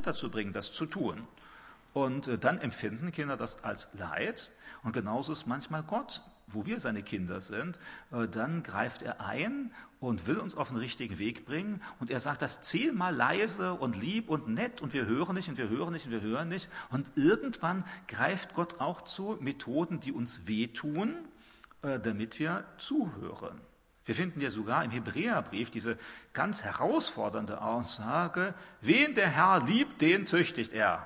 dazu bringen, das zu tun. Und dann empfinden Kinder das als Leid. Und genauso ist manchmal Gott, wo wir seine Kinder sind, dann greift er ein und will uns auf den richtigen Weg bringen. Und er sagt das 10-mal leise und lieb und nett und wir hören nicht und wir hören nicht und wir hören nicht. Und irgendwann greift Gott auch zu Methoden, die uns wehtun, damit wir zuhören. Wir finden ja sogar im Hebräerbrief diese ganz herausfordernde Aussage, wen der Herr liebt, den züchtigt er.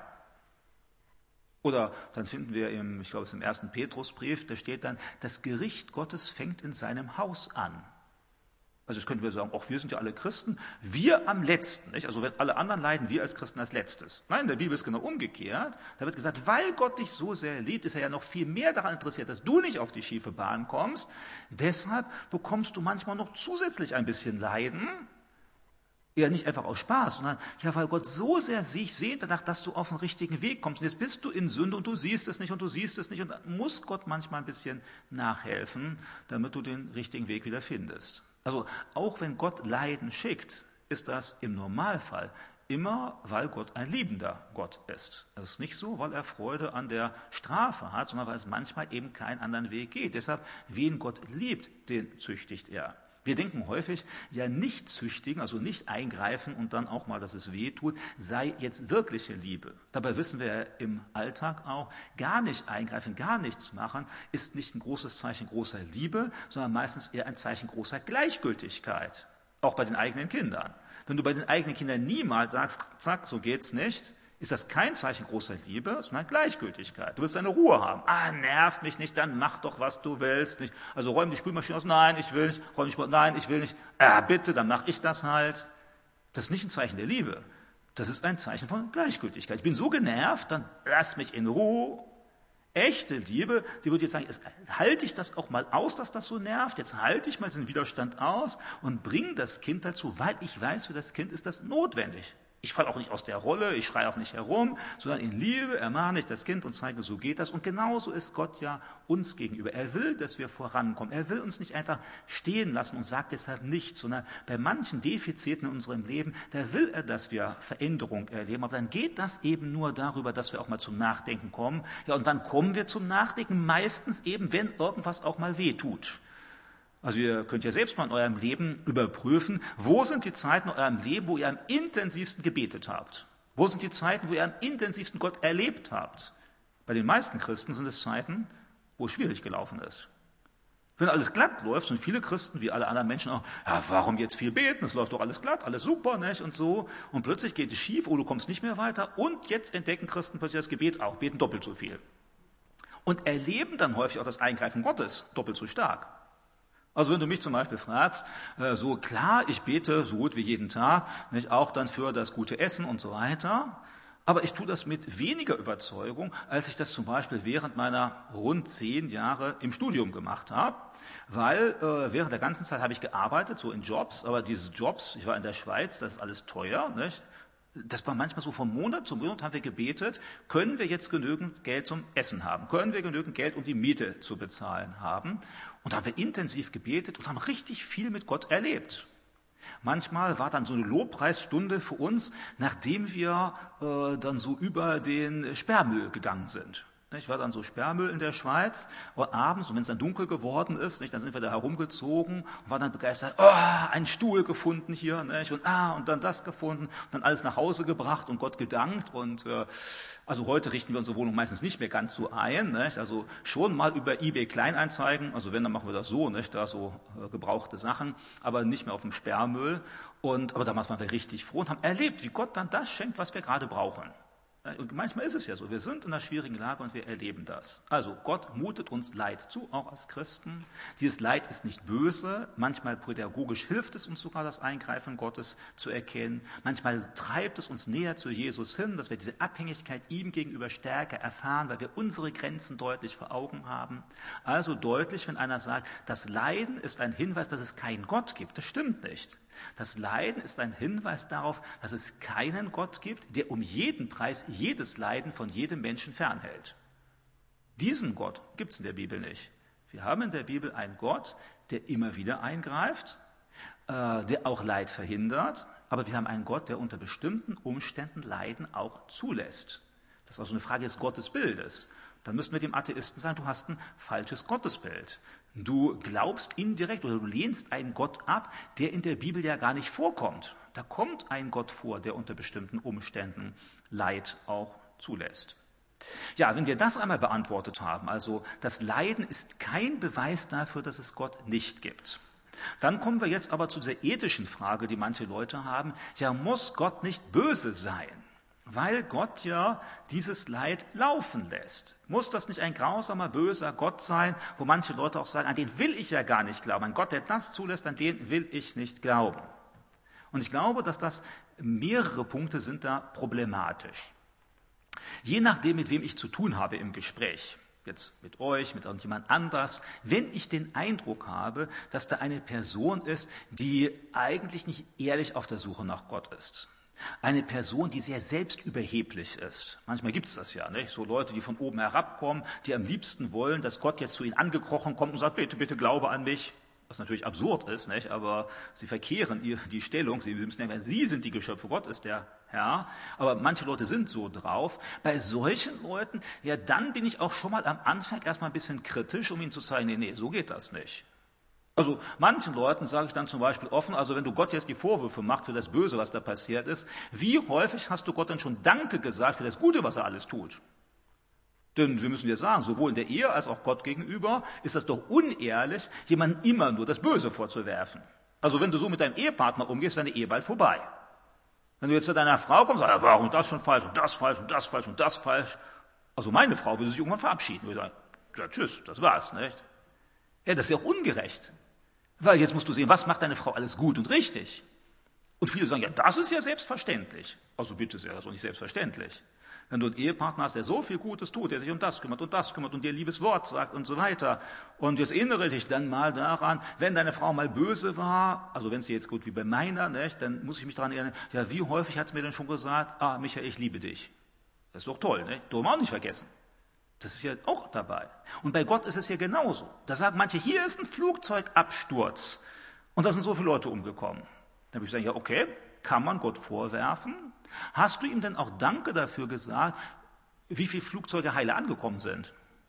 Oder dann finden wir ich glaube es ist im 1. Petrusbrief, da steht dann, das Gericht Gottes fängt in seinem Haus an. Also jetzt könnten wir sagen, wir sind ja alle Christen, wir am letzten. Nicht? Also wenn alle anderen leiden, wir als Christen als letztes. Nein, in der Bibel ist genau umgekehrt. Da wird gesagt, weil Gott dich so sehr liebt, ist er ja noch viel mehr daran interessiert, dass du nicht auf die schiefe Bahn kommst. Deshalb bekommst du manchmal noch zusätzlich ein bisschen Leiden. Ja, nicht einfach aus Spaß, sondern ja, weil Gott so sehr sich sehnt danach, dass du auf den richtigen Weg kommst. Und jetzt bist du in Sünde und du siehst es nicht und du siehst es nicht. Und dann muss Gott manchmal ein bisschen nachhelfen, damit du den richtigen Weg wieder findest. Also auch wenn Gott Leiden schickt, ist das im Normalfall immer, weil Gott ein liebender Gott ist. Das ist nicht so, weil er Freude an der Strafe hat, sondern weil es manchmal eben keinen anderen Weg geht. Deshalb, wen Gott liebt, den züchtigt er. Wir denken häufig, ja nicht züchtigen, also nicht eingreifen und dann auch mal, dass es weh tut, sei jetzt wirkliche Liebe. Dabei wissen wir ja im Alltag auch, gar nicht eingreifen, gar nichts machen, ist nicht ein großes Zeichen großer Liebe, sondern meistens eher ein Zeichen großer Gleichgültigkeit, auch bei den eigenen Kindern. Wenn du bei den eigenen Kindern niemals sagst, zack, so geht's nicht, ist das kein Zeichen großer Liebe, sondern Gleichgültigkeit. Du willst deine Ruhe haben. Nerv mich nicht, dann mach doch, was du willst. Nicht. Also räum die Spülmaschine aus. Nein, ich will nicht. Räum die Spülmaschine. Nein, ich will nicht. Bitte, dann mach ich das halt. Das ist nicht ein Zeichen der Liebe. Das ist ein Zeichen von Gleichgültigkeit. Ich bin so genervt, dann lass mich in Ruhe. Echte Liebe, die würde jetzt sagen, jetzt halte ich das auch mal aus, dass das so nervt. Jetzt halte ich mal diesen Widerstand aus und bringe das Kind dazu, weil ich weiß, für das Kind ist das notwendig. Ich falle auch nicht aus der Rolle, ich schreie auch nicht herum, sondern in Liebe ermahne ich das Kind und zeige, so geht das. Und genauso ist Gott ja uns gegenüber. Er will, dass wir vorankommen. Er will uns nicht einfach stehen lassen und sagt deshalb nichts, sondern bei manchen Defiziten in unserem Leben, da will er, dass wir Veränderung erleben. Aber dann geht das eben nur darüber, dass wir auch mal zum Nachdenken kommen. Ja, und dann kommen wir zum Nachdenken, meistens eben, wenn irgendwas auch mal weh tut. Also ihr könnt ja selbst mal in eurem Leben überprüfen, wo sind die Zeiten in eurem Leben, wo ihr am intensivsten gebetet habt? Wo sind die Zeiten, wo ihr am intensivsten Gott erlebt habt? Bei den meisten Christen sind es Zeiten, wo es schwierig gelaufen ist. Wenn alles glatt läuft, sind viele Christen, wie alle anderen Menschen auch, ja, warum jetzt viel beten? Es läuft doch alles glatt, alles super, nicht? Und so. Und plötzlich geht es schief, du kommst nicht mehr weiter. Und jetzt entdecken Christen plötzlich das Gebet auch, beten doppelt so viel. Und erleben dann häufig auch das Eingreifen Gottes doppelt so stark. Also wenn du mich zum Beispiel fragst, so klar, ich bete so gut wie jeden Tag, nicht, auch dann für das gute Essen und so weiter, aber ich tue das mit weniger Überzeugung, als ich das zum Beispiel während meiner rund 10 Jahre im Studium gemacht habe, weil während der ganzen Zeit habe ich gearbeitet, so in Jobs, aber diese Jobs, ich war in der Schweiz, das ist alles teuer, nicht? Das war manchmal so von Monat zu Monat haben wir gebetet, können wir jetzt genügend Geld zum Essen haben? Können wir genügend Geld, um die Miete zu bezahlen haben? Und da haben wir intensiv gebetet und haben richtig viel mit Gott erlebt. Manchmal war dann so eine Lobpreisstunde für uns, nachdem wir dann so über den Sperrmüll gegangen sind. Ich war dann so Sperrmüll in der Schweiz, abends, und wenn es dann dunkel geworden ist, dann sind wir da herumgezogen und waren dann begeistert, einen Stuhl gefunden hier, und dann das gefunden, und dann alles nach Hause gebracht und Gott gedankt. Und also heute richten wir unsere Wohnung meistens nicht mehr ganz so ein, also schon mal über eBay Kleinanzeigen, also wenn, dann machen wir das so, da so gebrauchte Sachen, aber nicht mehr auf dem Sperrmüll. Aber damals waren wir richtig froh und haben erlebt, wie Gott dann das schenkt, was wir gerade brauchen. Und manchmal ist es ja so, wir sind in einer schwierigen Lage und wir erleben das. Also Gott mutet uns Leid zu, auch als Christen. Dieses Leid ist nicht böse, manchmal pädagogisch hilft es uns sogar, das Eingreifen Gottes zu erkennen. Manchmal treibt es uns näher zu Jesus hin, dass wir diese Abhängigkeit ihm gegenüber stärker erfahren, weil wir unsere Grenzen deutlich vor Augen haben. Also deutlich, wenn einer sagt, das Leiden ist ein Hinweis, dass es keinen Gott gibt. Das stimmt nicht. Das Leiden ist ein Hinweis darauf, dass es keinen Gott gibt, der um jeden Preis jedes Leiden von jedem Menschen fernhält. Diesen Gott gibt es in der Bibel nicht. Wir haben in der Bibel einen Gott, der immer wieder eingreift, der auch Leid verhindert, aber wir haben einen Gott, der unter bestimmten Umständen Leiden auch zulässt. Das ist also eine Frage des Gottesbildes. Dann müssten wir dem Atheisten sagen, du hast ein falsches Gottesbild. Du glaubst indirekt oder du lehnst einen Gott ab, der in der Bibel ja gar nicht vorkommt. Da kommt ein Gott vor, der unter bestimmten Umständen Leid auch zulässt. Ja, wenn wir das einmal beantwortet haben, also das Leiden ist kein Beweis dafür, dass es Gott nicht gibt. Dann kommen wir jetzt aber zu dieser ethischen Frage, die manche Leute haben. Ja, muss Gott nicht böse sein? Weil Gott ja dieses Leid laufen lässt. Muss das nicht ein grausamer, böser Gott sein, wo manche Leute auch sagen, an den will ich ja gar nicht glauben. Ein Gott, der das zulässt, an den will ich nicht glauben. Und ich glaube, dass das mehrere Punkte sind da problematisch. Je nachdem, mit wem ich zu tun habe im Gespräch, jetzt mit euch, mit irgendjemand anders, wenn ich den Eindruck habe, dass da eine Person ist, die eigentlich nicht ehrlich auf der Suche nach Gott ist. Eine Person, die sehr selbstüberheblich ist. Manchmal gibt es das ja, nicht? So Leute, die von oben herabkommen, die am liebsten wollen, dass Gott jetzt zu ihnen angekrochen kommt und sagt, bitte, bitte glaube an mich. Was natürlich absurd ist, nicht? Aber sie verkehren die Stellung, sie müssen denken, sie sind die Geschöpfe, Gott ist der Herr. Aber manche Leute sind so drauf. Bei solchen Leuten, ja, dann bin ich auch schon mal am Anfang erstmal ein bisschen kritisch, um ihnen zu zeigen, nee, so geht das nicht. Also manchen Leuten sage ich dann zum Beispiel offen, also wenn du Gott jetzt die Vorwürfe machst für das Böse, was da passiert ist, wie häufig hast du Gott denn schon Danke gesagt für das Gute, was er alles tut? Denn wir müssen ja sagen, sowohl in der Ehe als auch Gott gegenüber ist das doch unehrlich, jemandem immer nur das Böse vorzuwerfen. Also wenn du so mit deinem Ehepartner umgehst, ist deine Ehe bald vorbei. Wenn du jetzt zu deiner Frau kommst, sagst, ja, warum das schon falsch und das falsch und das falsch und das falsch. Also meine Frau würde sich irgendwann verabschieden. Und sagen, ja, tschüss, das war's, nicht? Ja, das ist ja auch ungerecht. Weil jetzt musst du sehen, was macht deine Frau alles gut und richtig. Und viele sagen, ja, das ist ja selbstverständlich. Also bitte sehr, das ist doch nicht selbstverständlich. Wenn du einen Ehepartner hast, der so viel Gutes tut, der sich um das kümmert und dir ein liebes Wort sagt und so weiter. Und jetzt erinnere dich dann mal daran, wenn deine Frau mal böse war, also wenn es dir jetzt gut wie bei meiner, nicht, dann muss ich mich daran erinnern, ja, wie häufig hat es mir denn schon gesagt, Michael, ich liebe dich. Das ist doch toll, nicht? Darum auch nicht vergessen. Das ist ja auch dabei. Und bei Gott ist es ja genauso. Da sagen manche, hier ist ein Flugzeugabsturz und da sind so viele Leute umgekommen. Dann würde ich sagen, ja, okay, kann man Gott vorwerfen? Hast du ihm denn auch Danke dafür gesagt, wie viele Flugzeuge heile angekommen sind?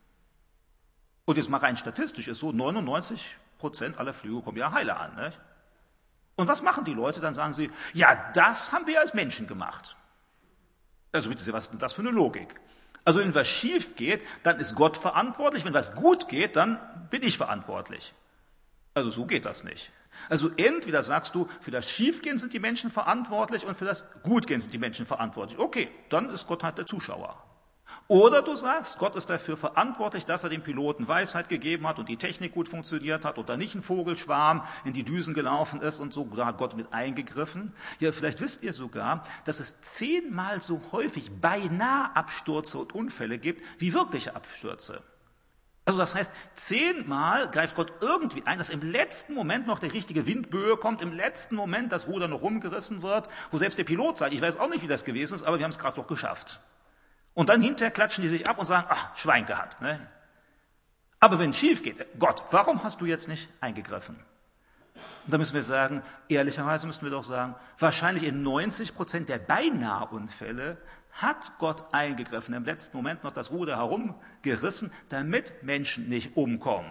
Und jetzt mal rein statistisch ist so, 99% aller Flüge kommen ja heile an. Nicht? Und was machen die Leute? Dann sagen sie, ja, das haben wir als Menschen gemacht. Also bitte sehr, was ist denn das für eine Logik? Also wenn was schief geht, dann ist Gott verantwortlich. Wenn was gut geht, dann bin ich verantwortlich. Also so geht das nicht. Also entweder sagst du, für das Schiefgehen sind die Menschen verantwortlich und für das Gutgehen sind die Menschen verantwortlich. Okay, dann ist Gott halt der Zuschauer. Oder du sagst, Gott ist dafür verantwortlich, dass er dem Piloten Weisheit gegeben hat und die Technik gut funktioniert hat oder nicht ein Vogelschwarm in die Düsen gelaufen ist und so, da hat Gott mit eingegriffen. Ja, vielleicht wisst ihr sogar, dass es 10-mal so häufig beinahe Abstürze und Unfälle gibt, wie wirkliche Abstürze. Also das heißt, 10-mal greift Gott irgendwie ein, dass im letzten Moment noch der richtige Windböe kommt, im letzten Moment das Ruder noch rumgerissen wird, wo selbst der Pilot sagt, ich weiß auch nicht, wie das gewesen ist, aber wir haben es gerade noch geschafft. Und dann hinterher klatschen die sich ab und sagen, ach, Schwein gehabt. Ne? Aber wenn es schief geht, Gott, warum hast du jetzt nicht eingegriffen? Und da müssen wir sagen, ehrlicherweise müssen wir doch sagen, wahrscheinlich in 90% der Beinahe-Unfälle hat Gott eingegriffen, im letzten Moment noch das Ruder herumgerissen, damit Menschen nicht umkommen.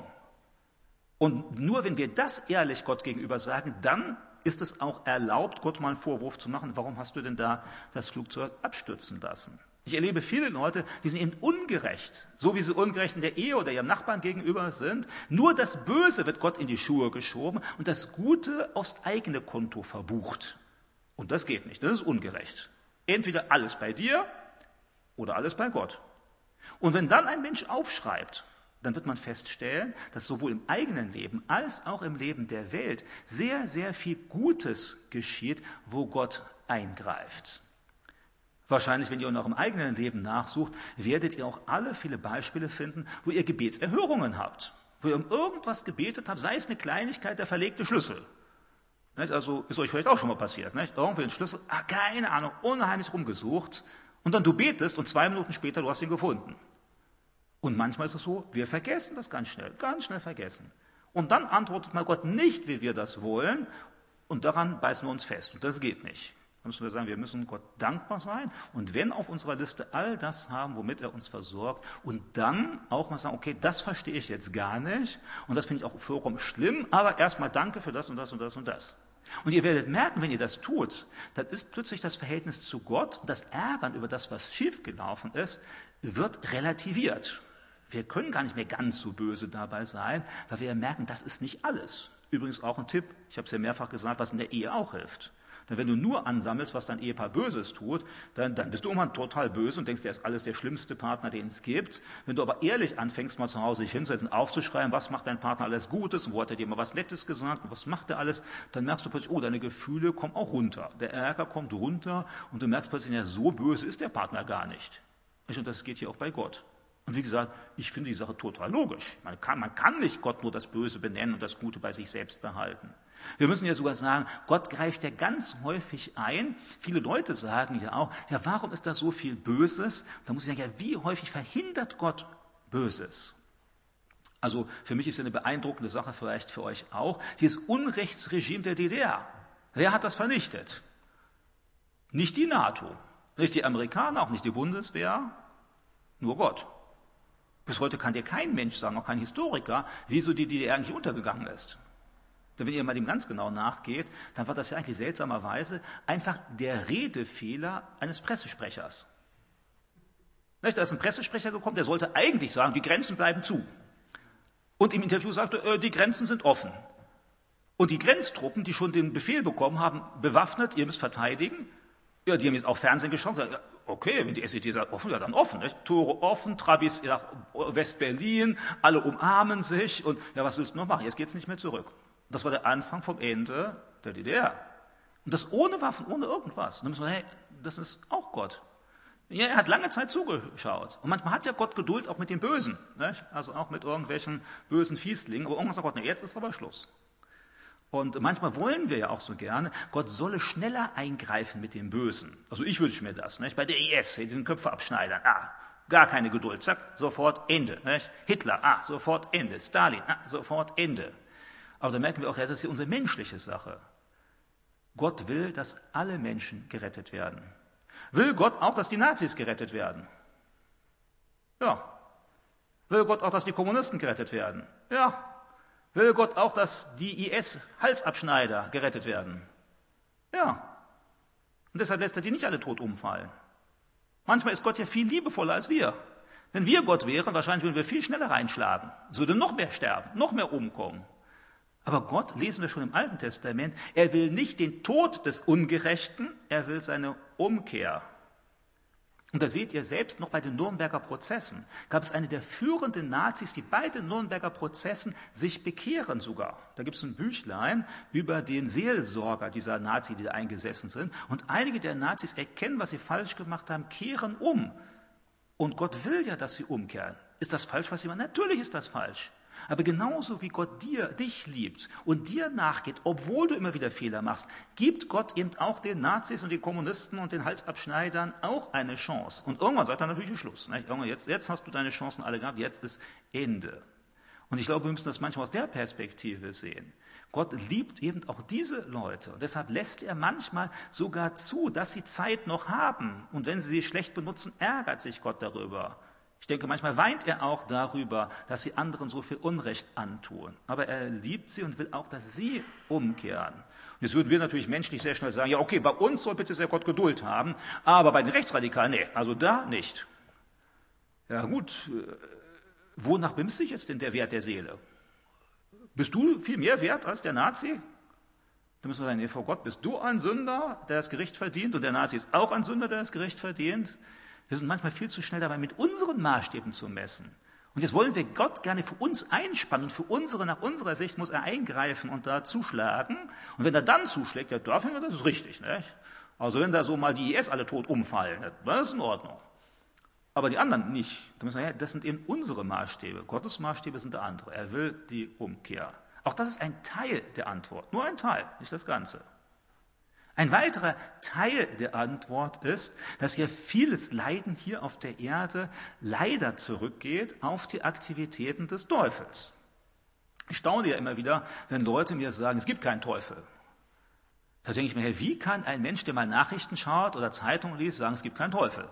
Und nur wenn wir das ehrlich Gott gegenüber sagen, dann ist es auch erlaubt, Gott mal einen Vorwurf zu machen, warum hast du denn da das Flugzeug abstürzen lassen? Ich erlebe viele Leute, die sind eben ungerecht, so wie sie ungerecht in der Ehe oder ihrem Nachbarn gegenüber sind. Nur das Böse wird Gott in die Schuhe geschoben und das Gute aufs eigene Konto verbucht. Und das geht nicht, das ist ungerecht. Entweder alles bei dir oder alles bei Gott. Und wenn dann ein Mensch aufschreibt, dann wird man feststellen, dass sowohl im eigenen Leben als auch im Leben der Welt sehr, sehr viel Gutes geschieht, wo Gott eingreift. Wahrscheinlich, wenn ihr in eurem eigenen Leben nachsucht, werdet ihr auch alle viele Beispiele finden, wo ihr Gebetserhörungen habt, wo ihr um irgendwas gebetet habt, sei es eine Kleinigkeit, der verlegte Schlüssel. Nicht? Also ist euch vielleicht auch schon mal passiert, nicht? Irgendwie ein Schlüssel, keine Ahnung, unheimlich rumgesucht und dann du betest und 2 Minuten später, du hast ihn gefunden. Und manchmal ist es so, wir vergessen das ganz schnell vergessen. Und dann antwortet mal Gott nicht, wie wir das wollen und daran beißen wir uns fest. Und das geht nicht. Da müssen wir sagen, wir müssen Gott dankbar sein und wenn auf unserer Liste all das haben, womit er uns versorgt und dann auch mal sagen, okay, das verstehe ich jetzt gar nicht und das finde ich auch vollkommen schlimm, aber erstmal danke für das und das und das und das. Und ihr werdet merken, wenn ihr das tut, dann ist plötzlich das Verhältnis zu Gott, das Ärgern über das, was schiefgelaufen ist, wird relativiert. Wir können gar nicht mehr ganz so böse dabei sein, weil wir ja merken, das ist nicht alles. Übrigens auch ein Tipp, ich habe es ja mehrfach gesagt, was in der Ehe auch hilft. Denn wenn du nur ansammelst, was dein Ehepaar Böses tut, dann bist du irgendwann total böse und denkst, der ist alles der schlimmste Partner, den es gibt. Wenn du aber ehrlich anfängst, mal zu Hause dich hinzusetzen, aufzuschreiben, was macht dein Partner alles Gutes, wo hat er dir mal was Nettes gesagt, und was macht er alles, dann merkst du plötzlich, oh, deine Gefühle kommen auch runter. Der Ärger kommt runter und du merkst plötzlich, ja, so böse ist der Partner gar nicht. Und das geht hier auch bei Gott. Und wie gesagt, ich finde die Sache total logisch. Man kann nicht Gott nur das Böse benennen und das Gute bei sich selbst behalten. Wir müssen ja sogar sagen, Gott greift ja ganz häufig ein. Viele Leute sagen ja auch, ja, warum ist da so viel Böses? Da muss ich sagen, ja, wie häufig verhindert Gott Böses? Also für mich ist ja eine beeindruckende Sache, vielleicht für euch auch, dieses Unrechtsregime der DDR. Wer hat das vernichtet? Nicht die NATO, nicht die Amerikaner, auch nicht die Bundeswehr, nur Gott. Bis heute kann dir kein Mensch sagen, auch kein Historiker, wieso die DDR eigentlich untergegangen ist. Denn wenn ihr mal dem ganz genau nachgeht, dann war das ja eigentlich seltsamerweise einfach der Redefehler eines Pressesprechers. Da ist ein Pressesprecher gekommen, der sollte eigentlich sagen, die Grenzen bleiben zu. Und im Interview sagte, die Grenzen sind offen. Und die Grenztruppen, die schon den Befehl bekommen haben, bewaffnet, ihr müsst verteidigen, ja, die haben jetzt auch Fernsehen geschaut, gesagt, okay, wenn die SED sagt offen, ja dann offen, nicht? Tore offen, Trabis nach West-Berlin, alle umarmen sich und ja, was willst du noch machen? Jetzt geht's nicht mehr zurück. Das war der Anfang vom Ende der DDR. Und das ohne Waffen, ohne irgendwas. Und dann müssen wir, hey, das ist auch Gott. Ja, er hat lange Zeit zugeschaut. Und manchmal hat ja Gott Geduld auch mit den Bösen. Nicht? Also auch mit irgendwelchen bösen Fieslingen. Aber irgendwann sagt Gott, na, jetzt ist aber Schluss. Und manchmal wollen wir ja auch so gerne, Gott solle schneller eingreifen mit dem Bösen. Also ich wünsche mir das. Nicht? Bei der IS, diesen Köpfe abschneidern. Gar keine Geduld. Zack, sofort Ende. Nicht? Hitler, sofort Ende. Stalin, sofort Ende. Aber da merken wir auch, das ist ja unsere menschliche Sache. Gott will, dass alle Menschen gerettet werden. Will Gott auch, dass die Nazis gerettet werden? Ja. Will Gott auch, dass die Kommunisten gerettet werden? Ja. Will Gott auch, dass die IS-Halsabschneider gerettet werden? Ja. Und deshalb lässt er die nicht alle tot umfallen. Manchmal ist Gott ja viel liebevoller als wir. Wenn wir Gott wären, wahrscheinlich würden wir viel schneller reinschlagen. Es würde noch mehr sterben, noch mehr umkommen. Aber Gott, lesen wir schon im Alten Testament, er will nicht den Tod des Ungerechten, er will seine Umkehr. Und da seht ihr selbst noch bei den Nürnberger Prozessen, gab es eine der führenden Nazis, die bei den Nürnberger Prozessen sich bekehren sogar. Da gibt es ein Büchlein über den Seelsorger dieser Nazi, die da eingesessen sind. Und einige der Nazis erkennen, was sie falsch gemacht haben, kehren um. Und Gott will ja, dass sie umkehren. Ist das falsch, was sie machen? Natürlich ist das falsch. Aber genauso wie Gott dich liebt und dir nachgeht, obwohl du immer wieder Fehler machst, gibt Gott eben auch den Nazis und den Kommunisten und den Halsabschneidern auch eine Chance. Und irgendwann sagt er natürlich Schluss. Nicht? Jetzt hast du deine Chancen alle gehabt, jetzt ist Ende. Und ich glaube, wir müssen das manchmal aus der Perspektive sehen. Gott liebt eben auch diese Leute. Und deshalb lässt er manchmal sogar zu, dass sie Zeit noch haben. Und wenn sie sie schlecht benutzen, ärgert sich Gott darüber. Ich denke, manchmal weint er auch darüber, dass sie anderen so viel Unrecht antun. Aber er liebt sie und will auch, dass sie umkehren. Und jetzt würden wir natürlich menschlich sehr schnell sagen, ja okay, bei uns soll bitte sehr Gott Geduld haben, aber bei den Rechtsradikalen, nee, also da nicht. Ja gut, wonach bemisst sich jetzt denn der Wert der Seele? Bist du viel mehr wert als der Nazi? Da müssen wir sagen, nee, vor Gott bist du ein Sünder, der das Gericht verdient, und der Nazi ist auch ein Sünder, der das Gericht verdient. Wir sind manchmal viel zu schnell dabei, mit unseren Maßstäben zu messen. Und jetzt wollen wir Gott gerne für uns einspannen. Nach unserer Sicht muss er eingreifen und da zuschlagen. Und wenn er dann zuschlägt, ja, da finden wir, das ist richtig. Nicht? Also wenn da so mal die IS alle tot umfallen, das ist in Ordnung. Aber die anderen nicht. Da müssen wir sagen, ja, das sind eben unsere Maßstäbe. Gottes Maßstäbe sind andere. Er will die Umkehr. Auch das ist ein Teil der Antwort. Nur ein Teil, nicht das Ganze. Ein weiterer Teil der Antwort ist, dass ja vieles Leiden hier auf der Erde leider zurückgeht auf die Aktivitäten des Teufels. Ich staune ja immer wieder, wenn Leute mir sagen, es gibt keinen Teufel. Da denke ich mir, hey, wie kann ein Mensch, der mal Nachrichten schaut oder Zeitungen liest, sagen, es gibt keinen Teufel?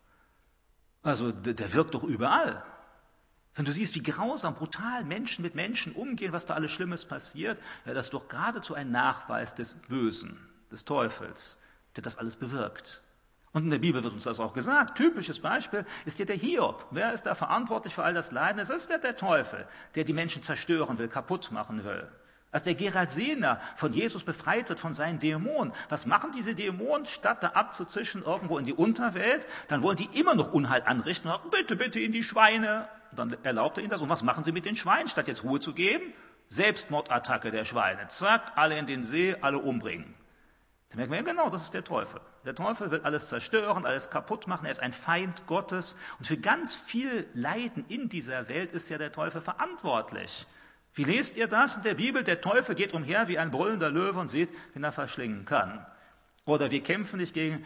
Also der wirkt doch überall. Wenn du siehst, wie grausam, brutal Menschen mit Menschen umgehen, was da alles Schlimmes passiert, ja, das ist doch geradezu ein Nachweis des Bösen, des Teufels, der das alles bewirkt. Und in der Bibel wird uns das auch gesagt. Typisches Beispiel ist hier der Hiob. Wer ist da verantwortlich für all das Leiden? Das ist ja der Teufel, der die Menschen zerstören will, kaputt machen will. Als der Gerasener von Jesus befreit wird von seinen Dämonen, was machen diese Dämonen, statt da abzuzischen irgendwo in die Unterwelt? Dann wollen die immer noch Unheil anrichten. Bitte, bitte in die Schweine. Und dann erlaubt er ihnen das. Und was machen sie mit den Schweinen, statt jetzt Ruhe zu geben? Selbstmordattacke der Schweine. Zack, alle in den See, alle umbringen. Da merken wir, ja genau, das ist der Teufel. Der Teufel will alles zerstören, alles kaputt machen. Er ist ein Feind Gottes. Und für ganz viel Leiden in dieser Welt ist ja der Teufel verantwortlich. Wie lest ihr das in der Bibel? Der Teufel geht umher wie ein brüllender Löwe und seht, wen er verschlingen kann. Oder wir kämpfen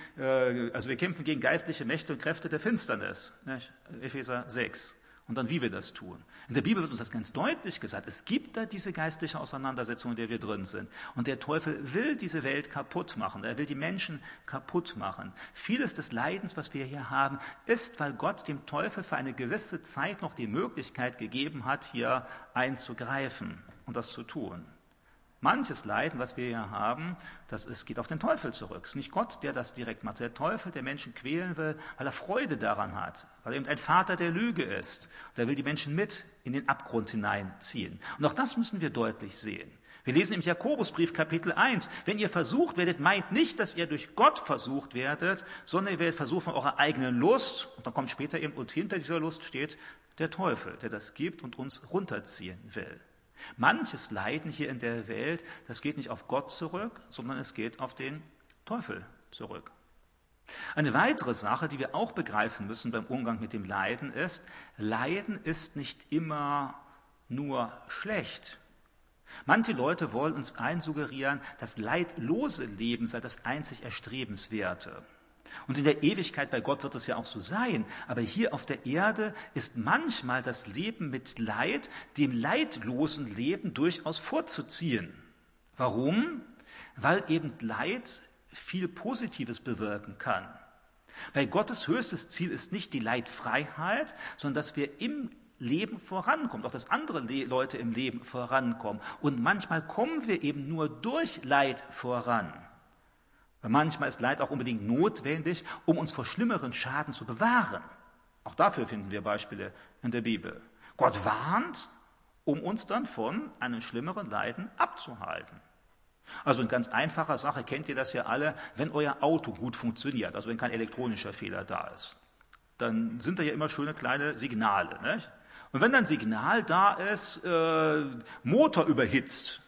gegen geistliche Mächte und Kräfte der Finsternis. Nicht? Epheser 6. Und dann, wie wir das tun. In der Bibel wird uns das ganz deutlich gesagt. Es gibt da diese geistliche Auseinandersetzung, in der wir drin sind. Und der Teufel will diese Welt kaputt machen. Er will die Menschen kaputt machen. Vieles des Leidens, was wir hier haben, ist, weil Gott dem Teufel für eine gewisse Zeit noch die Möglichkeit gegeben hat, hier einzugreifen und das zu tun. Manches Leiden, was wir hier haben, geht auf den Teufel zurück. Es ist nicht Gott, der das direkt macht. Der Teufel, der Menschen quälen will, weil er Freude daran hat, weil er eben ein Vater der Lüge ist. Und er will die Menschen mit in den Abgrund hineinziehen. Und auch das müssen wir deutlich sehen. Wir lesen im Jakobusbrief Kapitel 1, wenn ihr versucht werdet, meint nicht, dass ihr durch Gott versucht werdet, sondern ihr werdet versucht von eurer eigenen Lust. Und dann kommt später eben, und hinter dieser Lust steht der Teufel, der das gibt und uns runterziehen will. Manches Leiden hier in der Welt, das geht nicht auf Gott zurück, sondern es geht auf den Teufel zurück. Eine weitere Sache, die wir auch begreifen müssen beim Umgang mit dem Leiden ist, Leiden ist nicht immer nur schlecht. Manche Leute wollen uns einsuggerieren, das leidlose Leben sei das einzig Erstrebenswerte. Und in der Ewigkeit bei Gott wird es ja auch so sein. Aber hier auf der Erde ist manchmal das Leben mit Leid dem leidlosen Leben durchaus vorzuziehen. Warum? Weil eben Leid viel Positives bewirken kann. Weil Gottes höchstes Ziel ist nicht die Leidfreiheit, sondern dass wir im Leben vorankommen, auch dass andere Leute im Leben vorankommen. Und manchmal kommen wir eben nur durch Leid voran. Manchmal ist Leid auch unbedingt notwendig, um uns vor schlimmeren Schaden zu bewahren. Auch dafür finden wir Beispiele in der Bibel. Gott warnt, um uns dann von einem schlimmeren Leiden abzuhalten. Also in ganz einfacher Sache kennt ihr das ja alle, wenn euer Auto gut funktioniert, also wenn kein elektronischer Fehler da ist, dann sind da ja immer schöne kleine Signale. Nicht? Und wenn dann ein Signal da ist, Motor überhitzt,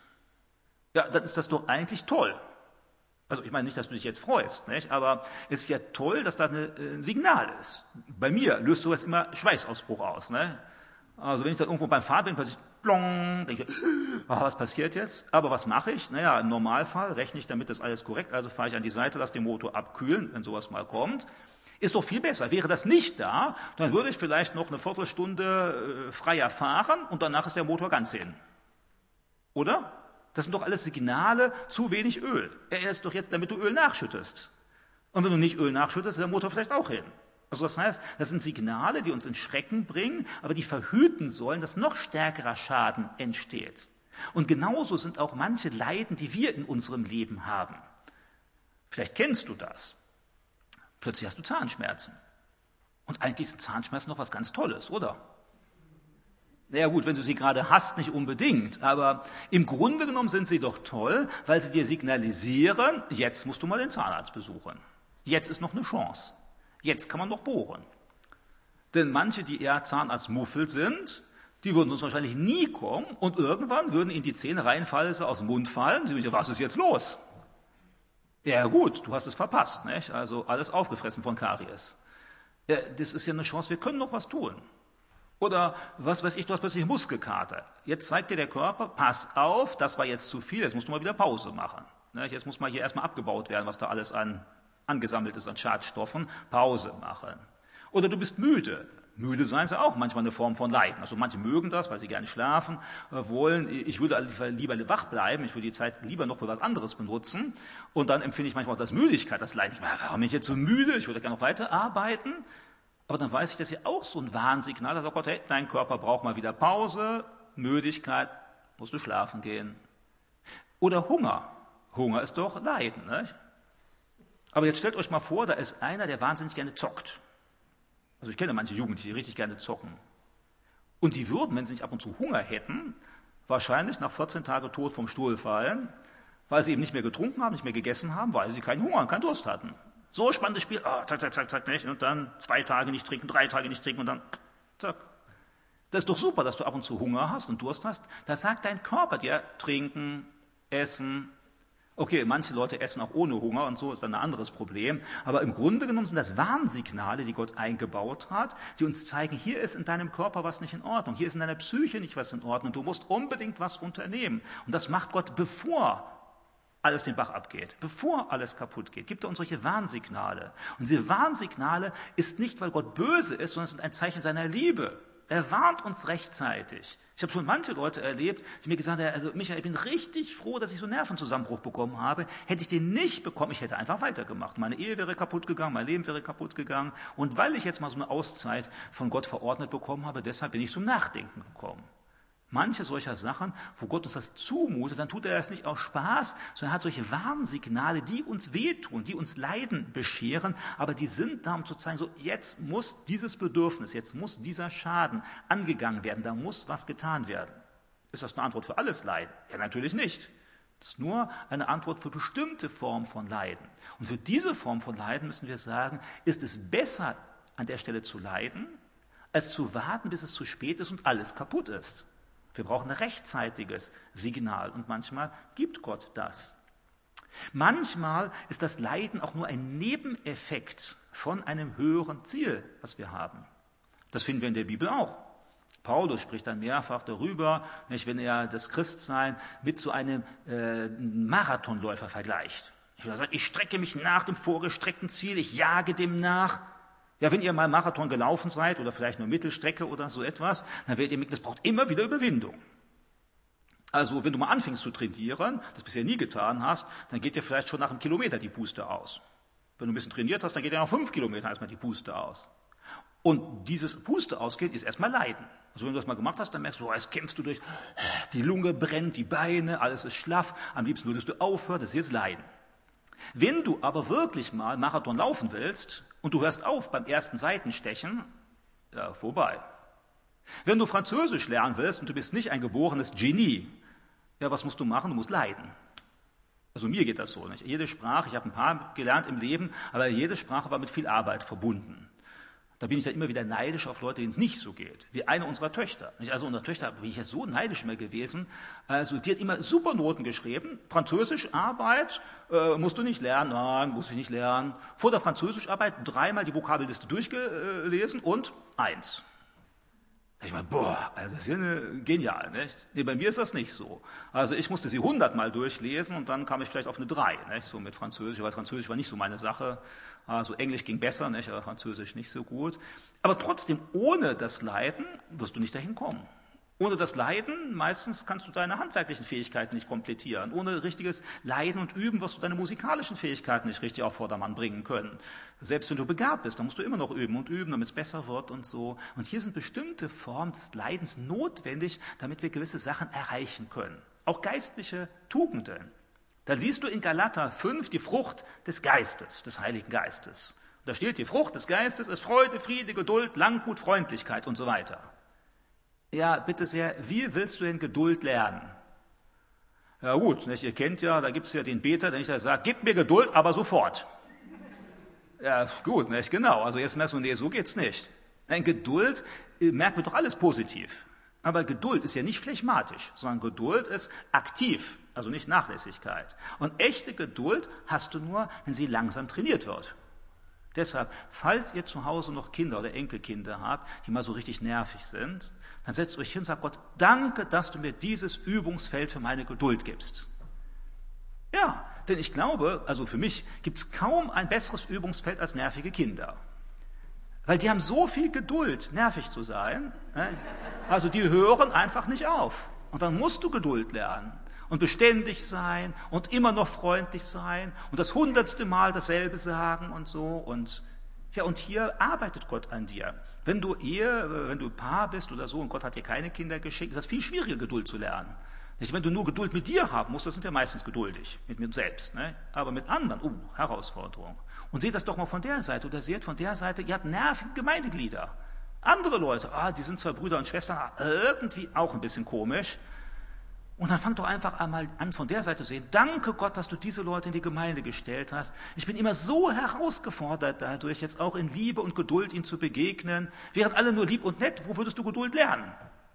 ja, dann ist das doch eigentlich toll. Also ich meine nicht, dass du dich jetzt freust, nicht? Aber es ist ja toll, dass da ein Signal ist. Bei mir löst sowas immer Schweißausbruch aus. Ne? Also wenn ich dann irgendwo beim Fahren bin, plötzlich plong, denke ich, was passiert jetzt? Aber was mache ich? Naja, im Normalfall rechne ich damit, ist alles korrekt, also fahre ich an die Seite, lasse den Motor abkühlen, wenn sowas mal kommt. Ist doch viel besser. Wäre das nicht da, dann würde ich vielleicht noch eine Viertelstunde freier fahren und danach ist der Motor ganz hin. Oder? Das sind doch alles Signale, zu wenig Öl. Er ist doch jetzt, damit du Öl nachschüttest. Und wenn du nicht Öl nachschüttest, ist der Motor vielleicht auch hin. Also das heißt, das sind Signale, die uns in Schrecken bringen, aber die verhüten sollen, dass noch stärkerer Schaden entsteht. Und genauso sind auch manche Leiden, die wir in unserem Leben haben. Vielleicht kennst du das. Plötzlich hast du Zahnschmerzen. Und eigentlich sind Zahnschmerzen noch was ganz Tolles, oder? Naja gut, wenn du sie gerade hast, nicht unbedingt, aber im Grunde genommen sind sie doch toll, weil sie dir signalisieren, jetzt musst du mal den Zahnarzt besuchen. Jetzt ist noch eine Chance. Jetzt kann man noch bohren. Denn manche, die eher Zahnarztmuffel sind, die würden sonst wahrscheinlich nie kommen und irgendwann würden ihnen die Zähne reinfallen, so aus dem Mund fallen. Sie sagen, was ist jetzt los? Ja gut, du hast es verpasst, nicht? Also alles aufgefressen von Karies. Ja, das ist ja eine Chance, wir können noch was tun. Oder, was weiß ich, du hast plötzlich Muskelkater. Jetzt zeigt dir der Körper, pass auf, das war jetzt zu viel, jetzt musst du mal wieder Pause machen. Jetzt muss mal hier erstmal abgebaut werden, was da alles angesammelt ist an Schadstoffen. Pause machen. Oder du bist müde. Müde sein ist ja auch manchmal eine Form von Leiden. Also manche mögen das, weil sie gerne schlafen wollen. Ich würde lieber wach bleiben, ich würde die Zeit lieber noch für was anderes benutzen. Und dann empfinde ich manchmal auch das Müdigkeit, das Leiden. Warum bin ich jetzt so müde? Ich würde gerne noch weiterarbeiten. Aber dann weiß ich, das ist ja auch so ein Warnsignal. Da sagt Gott, hey, dein Körper braucht mal wieder Pause, Müdigkeit, musst du schlafen gehen. Oder Hunger. Hunger ist doch Leiden. Nicht? Aber jetzt stellt euch mal vor, da ist einer, der wahnsinnig gerne zockt. Also ich kenne manche Jugendliche, die richtig gerne zocken. Und die würden, wenn sie nicht ab und zu Hunger hätten, wahrscheinlich nach 14 Tagen tot vom Stuhl fallen, weil sie eben nicht mehr getrunken haben, nicht mehr gegessen haben, weil sie keinen Hunger und keinen Durst hatten. So spannendes Spiel, zack, zack, zack, zack, nicht. Und dann 2 Tage nicht trinken, 3 Tage nicht trinken und dann zack. Das ist doch super, dass du ab und zu Hunger hast und Durst hast. Da sagt dein Körper dir, trinken, essen. Okay, manche Leute essen auch ohne Hunger und so ist dann ein anderes Problem. Aber im Grunde genommen sind das Warnsignale, die Gott eingebaut hat, die uns zeigen, hier ist in deinem Körper was nicht in Ordnung, hier ist in deiner Psyche nicht was in Ordnung, du musst unbedingt was unternehmen. Und das macht Gott, bevor alles den Bach abgeht, bevor alles kaputt geht, gibt er uns solche Warnsignale. Und diese Warnsignale ist nicht, weil Gott böse ist, sondern es sind ein Zeichen seiner Liebe. Er warnt uns rechtzeitig. Ich habe schon manche Leute erlebt, die mir gesagt haben, also Michael, ich bin richtig froh, dass ich so einen Nervenzusammenbruch bekommen habe. Hätte ich den nicht bekommen, ich hätte einfach weitergemacht. Meine Ehe wäre kaputt gegangen, mein Leben wäre kaputt gegangen. Und weil ich jetzt mal so eine Auszeit von Gott verordnet bekommen habe, deshalb bin ich zum Nachdenken gekommen. Manche solcher Sachen, wo Gott uns das zumutet, dann tut er das nicht aus Spaß, sondern er hat solche Warnsignale, die uns wehtun, die uns Leiden bescheren, aber die sind da, um zu zeigen, so jetzt muss dieses Bedürfnis, jetzt muss dieser Schaden angegangen werden, da muss was getan werden. Ist das eine Antwort für alles Leiden? Ja, natürlich nicht. Das ist nur eine Antwort für bestimmte Formen von Leiden. Und für diese Form von Leiden müssen wir sagen, ist es besser, an der Stelle zu leiden, als zu warten, bis es zu spät ist und alles kaputt ist. Wir brauchen ein rechtzeitiges Signal und manchmal gibt Gott das. Manchmal ist das Leiden auch nur ein Nebeneffekt von einem höheren Ziel, was wir haben. Das finden wir in der Bibel auch. Paulus spricht dann mehrfach darüber, wenn er das Christsein mit so einem Marathonläufer vergleicht. Ich strecke mich nach dem vorgestreckten Ziel, ich jage dem nach. Ja, wenn ihr mal Marathon gelaufen seid oder vielleicht nur Mittelstrecke oder so etwas, dann werdet ihr merken, das braucht immer wieder Überwindung. Also wenn du mal anfängst zu trainieren, das bisher nie getan hast, dann geht dir vielleicht schon nach einem Kilometer die Puste aus. Wenn du ein bisschen trainiert hast, dann geht dir nach 5 Kilometern erstmal die Puste aus. Und dieses Puste ausgehen ist erstmal Leiden. Also wenn du das mal gemacht hast, dann merkst du, jetzt kämpfst du durch, die Lunge brennt, die Beine, alles ist schlaff, am liebsten würdest du aufhören, das ist jetzt Leiden. Wenn du aber wirklich mal Marathon laufen willst und du hörst auf beim ersten Seitenstechen, ja, vorbei. Wenn du Französisch lernen willst und du bist nicht ein geborenes Genie, ja, was musst du machen? Du musst leiden. Also mir geht das so nicht. Jede Sprache, ich habe ein paar gelernt im Leben, aber jede Sprache war mit viel Arbeit verbunden. Da bin ich dann immer wieder neidisch auf Leute, denen es nicht so geht. Wie eine unserer Töchter. Also unsere Töchter bin ich ja so neidisch immer gewesen. Also die hat immer super Noten geschrieben. Französischarbeit musst du nicht lernen. Nein, muss ich nicht lernen. Vor der Französischarbeit 3-mal die Vokabelliste durchgelesen und 1. Ich meine, also das ist ja genial, nicht? Nee, bei mir ist das nicht so. Also ich musste sie 100-mal durchlesen und dann kam ich vielleicht auf eine 3, nicht? So mit Französisch, weil Französisch war nicht so meine Sache. Also Englisch ging besser, nicht? Aber Französisch nicht so gut. Aber trotzdem, ohne das Leiden wirst du nicht dahin kommen. Ohne das Leiden, meistens kannst du deine handwerklichen Fähigkeiten nicht komplettieren. Ohne richtiges Leiden und Üben wirst du deine musikalischen Fähigkeiten nicht richtig auf Vordermann bringen können. Selbst wenn du begabt bist, dann musst du immer noch üben und üben, damit es besser wird und so. Und hier sind bestimmte Formen des Leidens notwendig, damit wir gewisse Sachen erreichen können. Auch geistliche Tugenden. Da siehst du in Galater 5 die Frucht des Geistes, des Heiligen Geistes. Da steht, die Frucht des Geistes ist Freude, Friede, Geduld, Langmut, Freundlichkeit und so weiter. Ja, bitte sehr, wie willst du denn Geduld lernen? Ja gut, nicht, ihr kennt ja, da gibt es ja den Beter, der nicht sagt, gib mir Geduld, aber sofort. Ja gut, nicht, genau, also jetzt merkst du, nee, so geht's nicht. Nein, Geduld merkt man doch alles positiv. Aber Geduld ist ja nicht phlegmatisch, sondern Geduld ist aktiv, also nicht Nachlässigkeit. Und echte Geduld hast du nur, wenn sie langsam trainiert wird. Deshalb, falls ihr zu Hause noch Kinder oder Enkelkinder habt, die mal so richtig nervig sind, dann setzt euch hin und sagt Gott, danke, dass du mir dieses Übungsfeld für meine Geduld gibst. Ja, denn ich glaube, also für mich gibt es kaum ein besseres Übungsfeld als nervige Kinder. Weil die haben so viel Geduld, nervig zu sein. Ne? Also die hören einfach nicht auf. Und dann musst du Geduld lernen und beständig sein und immer noch freundlich sein und das 100. Mal dasselbe sagen und so. Und hier arbeitet Gott an dir. Wenn du Paar bist oder so und Gott hat dir keine Kinder geschickt, ist das viel schwieriger, Geduld zu lernen. Nicht, wenn du nur Geduld mit dir haben musst, das sind wir meistens geduldig, mit mir selbst. Ne? Aber mit anderen, Herausforderung. Und seht das doch mal von der Seite oder seht von der Seite, ihr habt nervige Gemeindeglieder. Andere Leute, die sind zwar Brüder und Schwestern, irgendwie auch ein bisschen komisch. Und dann fang doch einfach einmal an, von der Seite zu sehen, danke Gott, dass du diese Leute in die Gemeinde gestellt hast. Ich bin immer so herausgefordert dadurch, jetzt auch in Liebe und Geduld ihnen zu begegnen. Wären alle nur lieb und nett, wo würdest du Geduld lernen?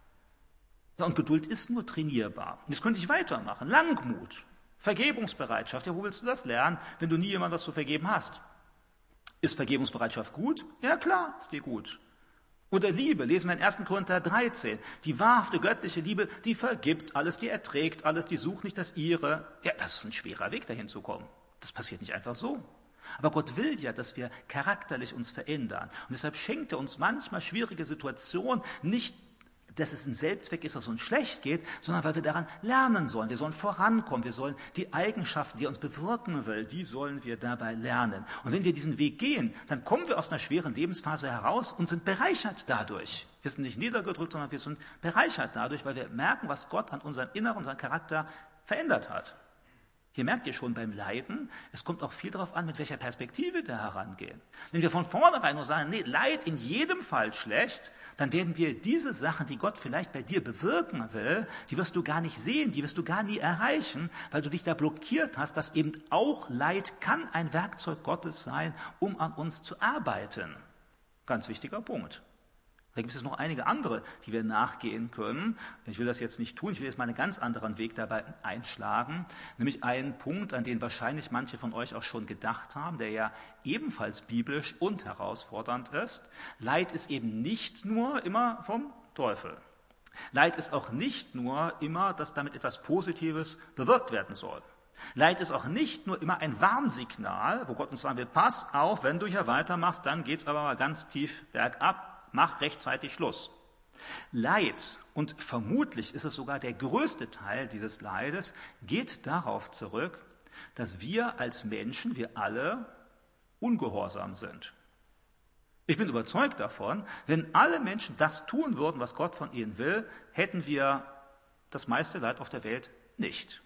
Ja, und Geduld ist nur trainierbar. Jetzt könnte ich weitermachen. Langmut, Vergebungsbereitschaft. Ja, wo willst du das lernen, wenn du nie jemandem was zu vergeben hast? Ist Vergebungsbereitschaft gut? Ja, klar, ist die gut. Oder Liebe, lesen wir in 1. Korinther 13. Die wahrhafte göttliche Liebe, die vergibt alles, die erträgt alles, die sucht nicht das ihre. Ja, das ist ein schwerer Weg, dahin zu kommen. Das passiert nicht einfach so. Aber Gott will ja, dass wir charakterlich uns verändern. Und deshalb schenkt er uns manchmal schwierige Situationen, nicht dass es ein Selbstzweck ist, dass es uns schlecht geht, sondern weil wir daran lernen sollen. Wir sollen vorankommen, wir sollen die Eigenschaften, die er uns bewirken will, die sollen wir dabei lernen. Und wenn wir diesen Weg gehen, dann kommen wir aus einer schweren Lebensphase heraus und sind bereichert dadurch. Wir sind nicht niedergedrückt, sondern wir sind bereichert dadurch, weil wir merken, was Gott an unserem Inneren, unserem Charakter verändert hat. Hier merkt ihr schon beim Leiden, es kommt auch viel darauf an, mit welcher Perspektive wir herangehen. Wenn wir von vornherein nur sagen, nee, Leid in jedem Fall schlecht, dann werden wir diese Sachen, die Gott vielleicht bei dir bewirken will, die wirst du gar nicht sehen, die wirst du gar nie erreichen, weil du dich da blockiert hast, dass eben auch Leid kann ein Werkzeug Gottes sein, um an uns zu arbeiten. Ganz wichtiger Punkt. Da gibt es noch einige andere, die wir nachgehen können. Ich will das jetzt nicht tun, ich will jetzt mal einen ganz anderen Weg dabei einschlagen. Nämlich einen Punkt, an den wahrscheinlich manche von euch auch schon gedacht haben, der ja ebenfalls biblisch und herausfordernd ist. Leid ist eben nicht nur immer vom Teufel. Leid ist auch nicht nur immer, dass damit etwas Positives bewirkt werden soll. Leid ist auch nicht nur immer ein Warnsignal, wo Gott uns sagen will, pass auf, wenn du hier weitermachst, dann geht's aber mal ganz tief bergab. Mach rechtzeitig Schluss. Leid, und vermutlich ist es sogar der größte Teil dieses Leides, geht darauf zurück, dass wir als Menschen, wir alle, ungehorsam sind. Ich bin überzeugt davon, wenn alle Menschen das tun würden, was Gott von ihnen will, hätten wir das meiste Leid auf der Welt nicht.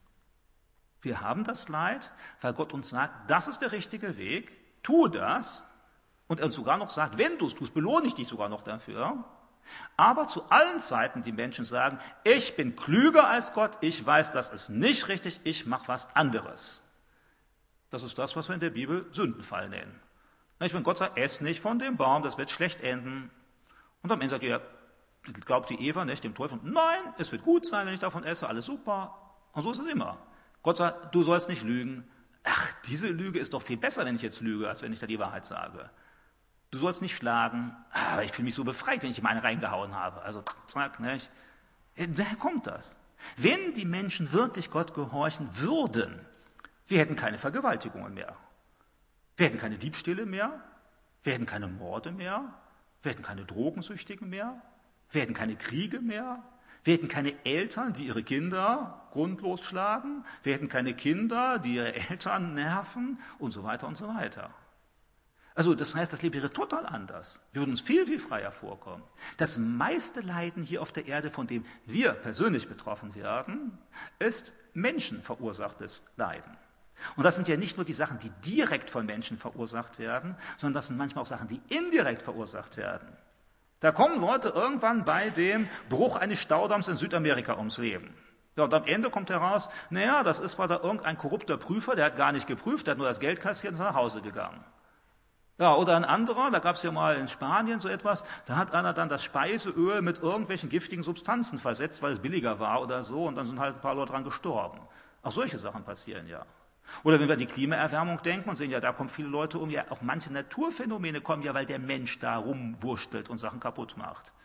Wir haben das Leid, weil Gott uns sagt, das ist der richtige Weg, tu das. Und er uns sogar noch sagt, wenn du es tust, belohne ich dich sogar noch dafür. Aber zu allen Zeiten die Menschen sagen, ich bin klüger als Gott, ich weiß, das ist nicht richtig, ich mache was anderes. Das ist das, was wir in der Bibel Sündenfall nennen. Wenn Gott sagt, ess nicht von dem Baum, das wird schlecht enden. Und am Ende sagt ihr, glaubt die Eva nicht dem Teufel, nein, es wird gut sein, wenn ich davon esse, alles super. Und so ist es immer. Gott sagt, du sollst nicht lügen. Ach, diese Lüge ist doch viel besser, wenn ich jetzt lüge, als wenn ich da die Wahrheit sage. Du sollst nicht schlagen, aber ich fühle mich so befreit, wenn ich ihm eine reingehauen habe. Also zack, nicht? Daher kommt das. Wenn die Menschen wirklich Gott gehorchen würden, wir hätten keine Vergewaltigungen mehr. Wir hätten keine Diebstähle mehr. Wir hätten keine Morde mehr. Wir hätten keine Drogensüchtigen mehr. Wir hätten keine Kriege mehr. Wir hätten keine Eltern, die ihre Kinder grundlos schlagen. Wir hätten keine Kinder, die ihre Eltern nerven und so weiter und so weiter. Also das heißt, das Leben wäre total anders. Wir würden uns viel, viel freier vorkommen. Das meiste Leiden hier auf der Erde, von dem wir persönlich betroffen werden, ist menschenverursachtes Leiden. Und das sind ja nicht nur die Sachen, die direkt von Menschen verursacht werden, sondern das sind manchmal auch Sachen, die indirekt verursacht werden. Da kommen Leute irgendwann bei dem Bruch eines Staudamms in Südamerika ums Leben. Ja, und am Ende kommt heraus, naja, das ist zwar da irgendein korrupter Prüfer, der hat gar nicht geprüft, der hat nur das Geld kassiert und ist nach Hause gegangen. Ja, oder ein anderer, da gab es ja mal in Spanien so etwas, da hat einer dann das Speiseöl mit irgendwelchen giftigen Substanzen versetzt, weil es billiger war oder so, und dann sind halt ein paar Leute dran gestorben. Auch solche Sachen passieren ja. Oder wenn wir an die Klimaerwärmung denken und sehen, ja, da kommen viele Leute ja, auch manche Naturphänomene kommen ja, weil der Mensch da rumwurschtelt und Sachen kaputt macht.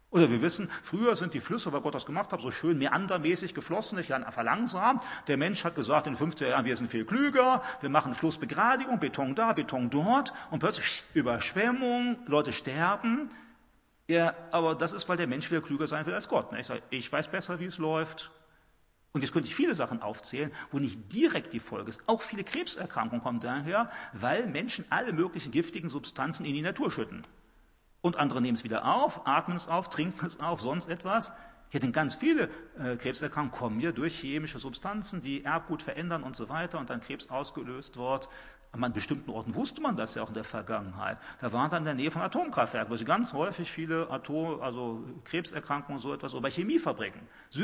Oder wir wissen, früher sind die Flüsse, weil Gott das gemacht hat, so schön meandermäßig geflossen, nicht verlangsamt. Der Mensch hat gesagt in den 50er Jahren, wir sind viel klüger, wir machen Flussbegradigung, Beton da, Beton dort und plötzlich Überschwemmung, Leute sterben. Ja, aber das ist, weil der Mensch wieder klüger sein will als Gott. Ich weiß besser, wie es läuft. Und jetzt könnte ich viele Sachen aufzählen, wo nicht direkt die Folge ist. Auch viele Krebserkrankungen kommen daher, weil Menschen alle möglichen giftigen Substanzen in die Natur schütten. Und andere nehmen es wieder auf, atmen es auf, trinken es auf, sonst etwas. Ja, denn ganz viele Krebserkrankungen kommen ja durch chemische Substanzen, die Erbgut verändern und so weiter und dann Krebs ausgelöst wird. An bestimmten Orten wusste man das ja auch in der Vergangenheit. Da waren dann in der Nähe von Atomkraftwerken, wo sie ganz häufig viele Krebserkrankungen und so etwas, oder bei Chemiefabriken.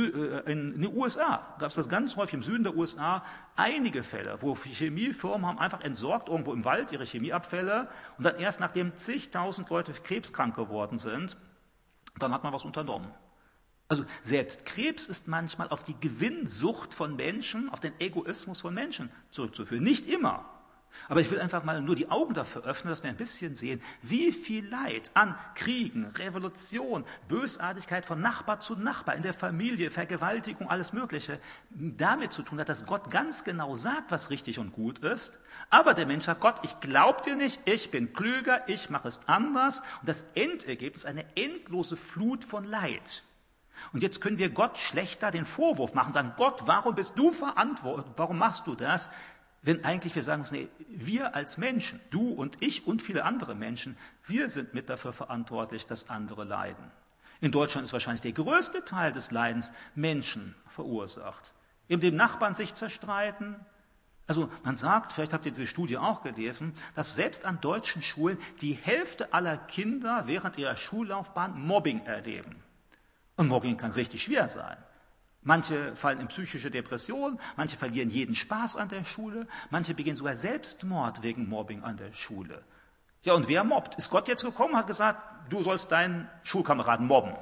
In den USA gab es das ganz häufig, im Süden der USA, einige Fälle, wo Chemiefirmen haben einfach entsorgt irgendwo im Wald ihre Chemieabfälle und dann erst nachdem zigtausend Leute krebskrank geworden sind, dann hat man was unternommen. Also selbst Krebs ist manchmal auf die Gewinnsucht von Menschen, auf den Egoismus von Menschen zurückzuführen. Nicht immer. Aber ich will einfach mal nur die Augen dafür öffnen, dass wir ein bisschen sehen, wie viel Leid an Kriegen, Revolution, Bösartigkeit von Nachbar zu Nachbar, in der Familie, Vergewaltigung, alles Mögliche, damit zu tun hat, dass Gott ganz genau sagt, was richtig und gut ist. Aber der Mensch sagt, Gott, ich glaube dir nicht, ich bin klüger, ich mache es anders. Und das Endergebnis ist eine endlose Flut von Leid. Und jetzt können wir Gott schlechter den Vorwurf machen, sagen, Gott, warum bist du verantwortlich, warum machst du das? Wenn eigentlich wir sagen, nee, wir als Menschen, du und ich und viele andere Menschen, wir sind mit dafür verantwortlich, dass andere leiden. In Deutschland ist wahrscheinlich der größte Teil des Leidens Menschen verursacht. Indem Nachbarn sich zerstreiten. Also man sagt, vielleicht habt ihr diese Studie auch gelesen, dass selbst an deutschen Schulen die Hälfte aller Kinder während ihrer Schullaufbahn Mobbing erleben. Und Mobbing kann richtig schwer sein. Manche fallen in psychische Depression, manche verlieren jeden Spaß an der Schule, manche begehen sogar Selbstmord wegen Mobbing an der Schule. Ja, und wer mobbt? Ist Gott jetzt gekommen, hat gesagt, du sollst deinen Schulkameraden mobben?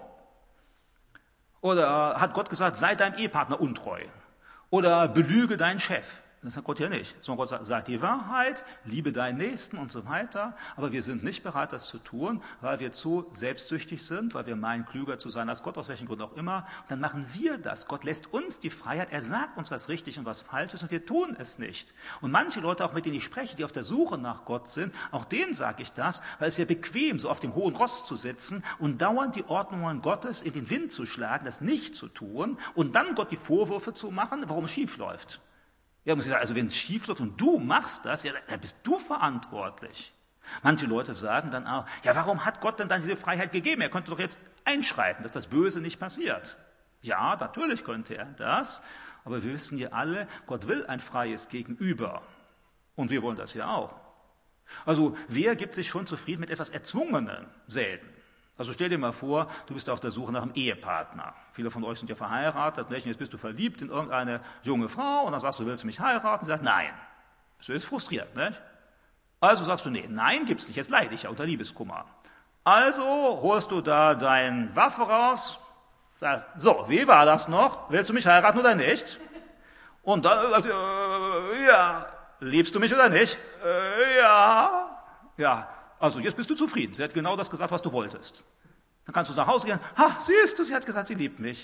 Oder hat Gott gesagt, sei deinem Ehepartner untreu? Oder belüge deinen Chef? Das sagt Gott ja nicht. Sondern Gott sagt die Wahrheit, liebe deinen Nächsten und so weiter. Aber wir sind nicht bereit, das zu tun, weil wir zu selbstsüchtig sind, weil wir meinen, klüger zu sein als Gott, aus welchem Grund auch immer. Und dann machen wir das. Gott lässt uns die Freiheit. Er sagt uns, was richtig und was falsch ist, und wir tun es nicht. Und manche Leute, auch mit denen ich spreche, die auf der Suche nach Gott sind, auch denen sage ich das, weil es ja bequem, so auf dem hohen Ross zu sitzen und dauernd die Ordnungen Gottes in den Wind zu schlagen, das nicht zu tun und dann Gott die Vorwürfe zu machen, warum es schief läuft. Ja, muss ich sagen, also wenn es schief läuft und du machst das, ja, dann bist du verantwortlich. Manche Leute sagen dann auch, ja, warum hat Gott denn dann diese Freiheit gegeben? Er könnte doch jetzt einschreiten, dass das Böse nicht passiert. Ja, natürlich könnte er das, aber wir wissen ja alle, Gott will ein freies Gegenüber. Und wir wollen das ja auch. Also wer gibt sich schon zufrieden mit etwas Erzwungenem? Selten. Also stell dir mal vor, du bist auf der Suche nach einem Ehepartner. Viele von euch sind ja verheiratet, nicht? Und jetzt bist du verliebt in irgendeine junge Frau und dann sagst du, willst du mich heiraten? Und sie sagt, nein. So ist frustriert, nicht? Also sagst du, nee, nein gibt's nicht, jetzt leide ich ja unter Liebeskummer. Also holst du da deine Waffe raus, sagst, so, wie war das noch? Willst du mich heiraten oder nicht? Und dann sagst du, ja, liebst du mich oder nicht? Ja, ja. Also, jetzt bist du zufrieden. Sie hat genau das gesagt, was du wolltest. Dann kannst du nach Hause gehen. Ha, siehst du, sie hat gesagt, sie liebt mich.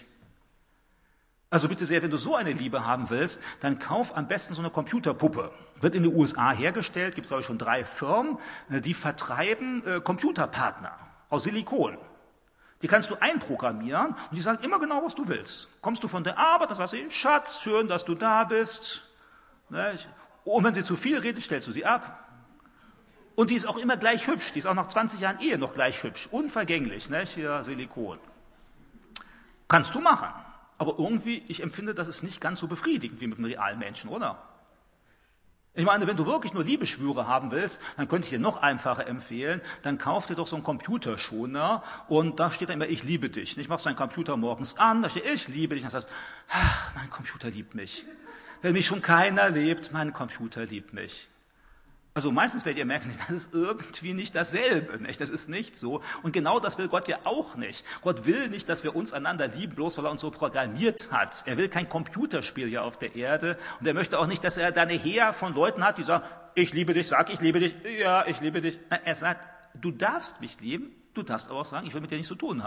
Also bitte sehr, wenn du so eine Liebe haben willst, dann kauf am besten so eine Computerpuppe. Wird in den USA hergestellt, gibt es glaube ich schon 3 Firmen, die vertreiben Computerpartner aus Silikon. Die kannst du einprogrammieren und die sagen immer genau, was du willst. Kommst du von der Arbeit, dann sagst du, Schatz, schön, dass du da bist. Und wenn sie zu viel redet, stellst du sie ab. Und die ist auch immer gleich hübsch, die ist auch nach 20 Jahren Ehe noch gleich hübsch, unvergänglich, ne? Hier Silikon. Kannst du machen, aber irgendwie, ich empfinde, das ist nicht ganz so befriedigend wie mit einem realen Menschen, oder? Ich meine, wenn du wirklich nur Liebesschwüre haben willst, dann könnte ich dir noch einfacher empfehlen, dann kauf dir doch so einen Computerschoner und da steht dann immer, ich liebe dich. Ich machst deinen Computer morgens an, da steht, ich liebe dich, und dann sagst du, ach, mein Computer liebt mich. Wenn mich schon keiner liebt, mein Computer liebt mich. Also meistens werdet ihr merken, das ist irgendwie nicht dasselbe, nicht? Das ist nicht so. Und genau das will Gott ja auch nicht. Gott will nicht, dass wir uns einander lieben, bloß weil er uns so programmiert hat. Er will kein Computerspiel hier auf der Erde. Und er möchte auch nicht, dass er da eine Heer von Leuten hat, die sagen, ich liebe dich, sag ich liebe dich, ja, ich liebe dich. Er sagt, du darfst mich lieben, du darfst aber auch sagen, ich will mit dir nichts zu tun haben.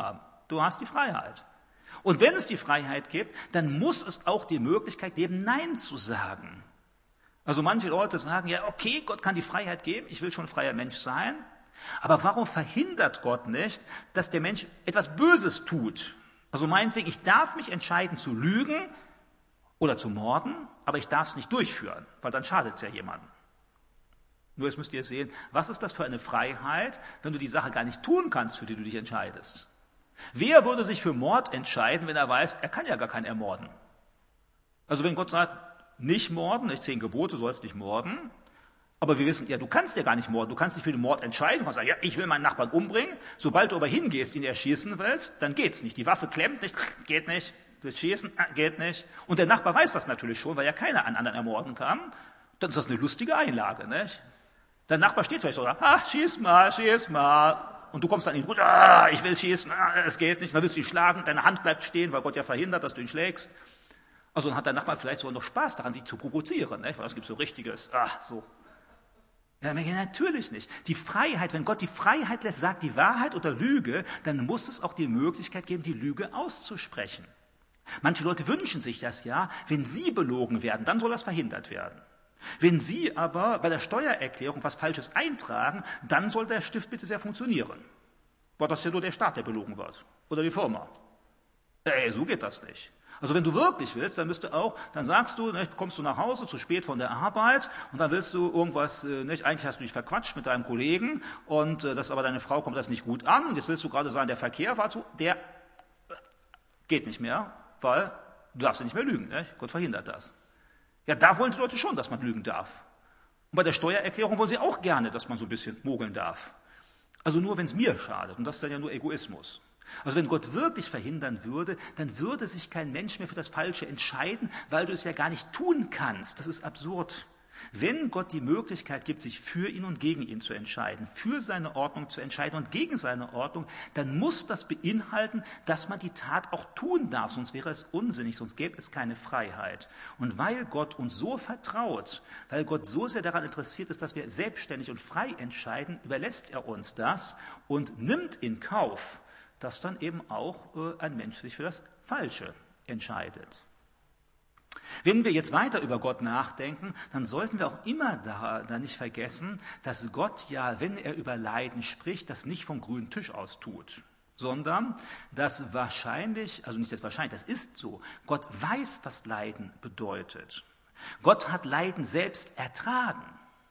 Du hast die Freiheit. Und wenn es die Freiheit gibt, dann muss es auch die Möglichkeit geben, Nein zu sagen. Also manche Leute sagen, ja, okay, Gott kann die Freiheit geben, ich will schon ein freier Mensch sein, aber warum verhindert Gott nicht, dass der Mensch etwas Böses tut? Also meinetwegen, ich darf mich entscheiden zu lügen oder zu morden, aber ich darf es nicht durchführen, weil dann schadet es ja jemandem. Nur jetzt müsst ihr sehen, was ist das für eine Freiheit, wenn du die Sache gar nicht tun kannst, für die du dich entscheidest? Wer würde sich für Mord entscheiden, wenn er weiß, er kann ja gar keinen ermorden? Also wenn Gott sagt, nicht morden, nicht 10 Gebote, du sollst nicht morden, aber wir wissen, ja, du kannst ja gar nicht morden, du kannst dich für den Mord entscheiden, du kannst sagen, ja, ich will meinen Nachbarn umbringen, sobald du aber hingehst, ihn erschießen willst, dann geht's nicht, die Waffe klemmt nicht, geht nicht, du willst schießen, geht nicht. Und der Nachbar weiß das natürlich schon, weil ja keiner einen anderen ermorden kann, dann ist das eine lustige Einlage, nicht? Dein Nachbar steht vielleicht so, schieß mal. Und du kommst dann in den Rut, ich will schießen, es geht nicht. Dann willst du ihn schlagen, deine Hand bleibt stehen, weil Gott ja verhindert, dass du ihn schlägst. Also dann hat dein Nachbar vielleicht sogar noch Spaß daran, sich zu provozieren, nicht? Weil es gibt so richtiges, so. Ja, natürlich nicht. Die Freiheit, wenn Gott die Freiheit lässt, sagt die Wahrheit oder Lüge, dann muss es auch die Möglichkeit geben, die Lüge auszusprechen. Manche Leute wünschen sich das ja, wenn sie belogen werden, dann soll das verhindert werden. Wenn Sie aber bei der Steuererklärung was Falsches eintragen, dann soll der Stift bitte sehr funktionieren. Weil das ist ja nur der Staat, der belogen wird. Oder die Firma. So geht das nicht. Also wenn du wirklich willst, dann sagst du, nicht, kommst du nach Hause zu spät von der Arbeit und dann willst du irgendwas, nicht, eigentlich hast du dich verquatscht mit deinem Kollegen und aber deine Frau kommt das nicht gut an und jetzt willst du gerade sagen, der Verkehr war der geht nicht mehr, weil du darfst ja nicht mehr lügen. Nicht? Gott verhindert das. Ja, da wollen die Leute schon, dass man lügen darf. Und bei der Steuererklärung wollen sie auch gerne, dass man so ein bisschen mogeln darf. Also nur, wenn es mir schadet. Und das ist dann ja nur Egoismus. Also wenn Gott wirklich verhindern würde, dann würde sich kein Mensch mehr für das Falsche entscheiden, weil du es ja gar nicht tun kannst. Das ist absurd. Wenn Gott die Möglichkeit gibt, sich für ihn und gegen ihn zu entscheiden, für seine Ordnung zu entscheiden und gegen seine Ordnung, dann muss das beinhalten, dass man die Tat auch tun darf, sonst wäre es unsinnig, sonst gäbe es keine Freiheit. Und weil Gott uns so vertraut, weil Gott so sehr daran interessiert ist, dass wir selbstständig und frei entscheiden, überlässt er uns das und nimmt in Kauf, dass dann eben auch ein Mensch sich für das Falsche entscheidet. Wenn wir jetzt weiter über Gott nachdenken, dann sollten wir auch immer da nicht vergessen, dass Gott ja, wenn er über Leiden spricht, das nicht vom grünen Tisch aus tut, sondern dass wahrscheinlich, also nicht jetzt wahrscheinlich, das ist so, Gott weiß, was Leiden bedeutet. Gott hat Leiden selbst ertragen,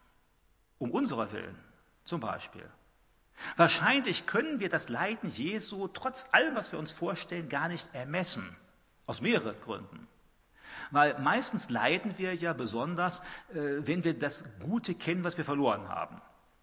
um unserer Willen zum Beispiel. Wahrscheinlich können wir das Leiden Jesu trotz allem, was wir uns vorstellen, gar nicht ermessen, aus mehreren Gründen. Weil meistens leiden wir ja besonders, wenn wir das Gute kennen, was wir verloren haben.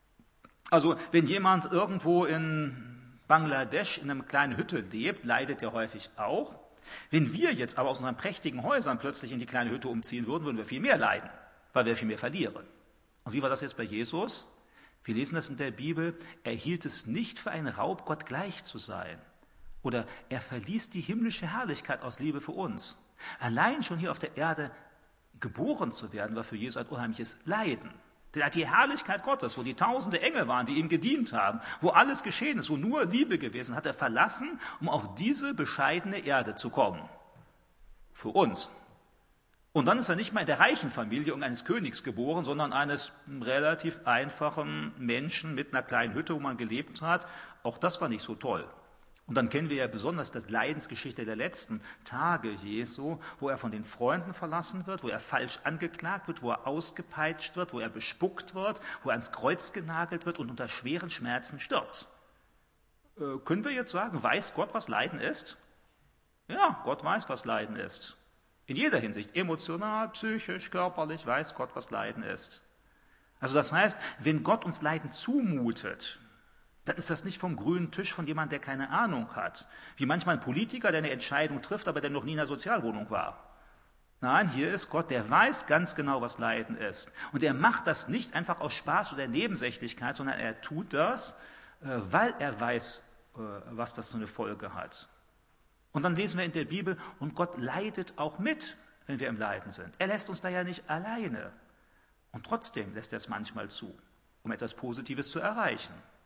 Also wenn jemand irgendwo in Bangladesch in einer kleinen Hütte lebt, leidet er häufig auch. Wenn wir jetzt aber aus unseren prächtigen Häusern plötzlich in die kleine Hütte umziehen würden, würden wir viel mehr leiden, weil wir viel mehr verlieren. Und wie war das jetzt bei Jesus? Wir lesen das in der Bibel, er hielt es nicht für einen Raub, Gott gleich zu sein. Oder er verließ die himmlische Herrlichkeit aus Liebe für uns. Allein schon hier auf der Erde geboren zu werden, war für Jesus ein unheimliches Leiden. Denn er hat die Herrlichkeit Gottes, wo die tausende Engel waren, die ihm gedient haben, wo alles geschehen ist, wo nur Liebe gewesen, hat er verlassen, um auf diese bescheidene Erde zu kommen. Für uns. Und dann ist er nicht mal in der reichen Familie irgendeines Königs geboren, sondern eines relativ einfachen Menschen mit einer kleinen Hütte, wo man gelebt hat. Auch das war nicht so toll. Und dann kennen wir ja besonders die Leidensgeschichte der letzten Tage Jesu, wo er von den Freunden verlassen wird, wo er falsch angeklagt wird, wo er ausgepeitscht wird, wo er bespuckt wird, wo er ans Kreuz genagelt wird und unter schweren Schmerzen stirbt. Können wir jetzt sagen, weiß Gott, was Leiden ist? Ja, Gott weiß, was Leiden ist. In jeder Hinsicht, emotional, psychisch, körperlich, weiß Gott, was Leiden ist. Also das heißt, wenn Gott uns Leiden zumutet, dann ist das nicht vom grünen Tisch von jemandem, der keine Ahnung hat. Wie manchmal ein Politiker, der eine Entscheidung trifft, aber der noch nie in einer Sozialwohnung war. Nein, hier ist Gott, der weiß ganz genau, was Leiden ist. Und er macht das nicht einfach aus Spaß oder Nebensächlichkeit, sondern er tut das, weil er weiß, was das für eine Folge hat. Und dann lesen wir in der Bibel, und Gott leidet auch mit, wenn wir im Leiden sind. Er lässt uns da ja nicht alleine. Und trotzdem lässt er es manchmal zu, um etwas Positives zu erreichen.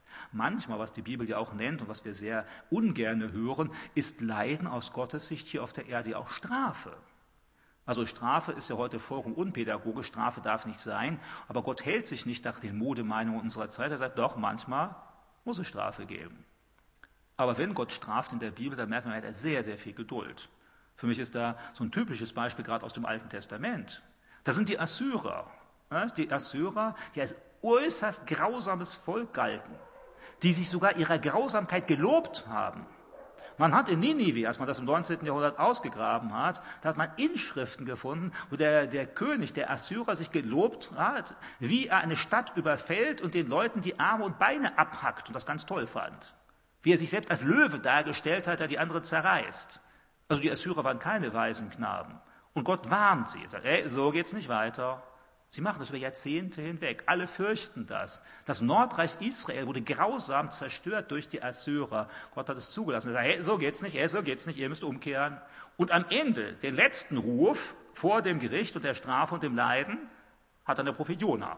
Manchmal, was die Bibel ja auch nennt und was wir sehr ungerne hören, ist Leiden aus Gottes Sicht hier auf der Erde auch Strafe. Also Strafe ist ja heute vollkommen unpädagogisch, Strafe darf nicht sein, aber Gott hält sich nicht nach den Modemeinungen unserer Zeit. Er sagt, doch, manchmal muss es Strafe geben. Aber wenn Gott straft in der Bibel, dann merkt man, er hat sehr, sehr viel Geduld. Für mich ist da so ein typisches Beispiel gerade aus dem Alten Testament. Da sind die Assyrer. Die Assyrer, die als äußerst grausames Volk galten, die sich sogar ihrer Grausamkeit gelobt haben. Man hat in Ninive, als man das im 19. Jahrhundert ausgegraben hat, da hat man Inschriften gefunden, wo der König, der Assyrer, sich gelobt hat, wie er eine Stadt überfällt und den Leuten die Arme und Beine abhackt und das ganz toll fand. Wie er sich selbst als Löwe dargestellt hat, der die anderen zerreißt. Also die Assyrer waren keine weisen Knaben. Und Gott warnt sie, sagt, so geht's nicht weiter. Sie machen das über Jahrzehnte hinweg. Alle fürchten das. Das Nordreich Israel wurde grausam zerstört durch die Assyrer. Gott hat es zugelassen. Er sagt, so geht's nicht, so geht's nicht, ihr müsst umkehren. Und am Ende, den letzten Ruf vor dem Gericht und der Strafe und dem Leiden, hat dann der Prophet Jona.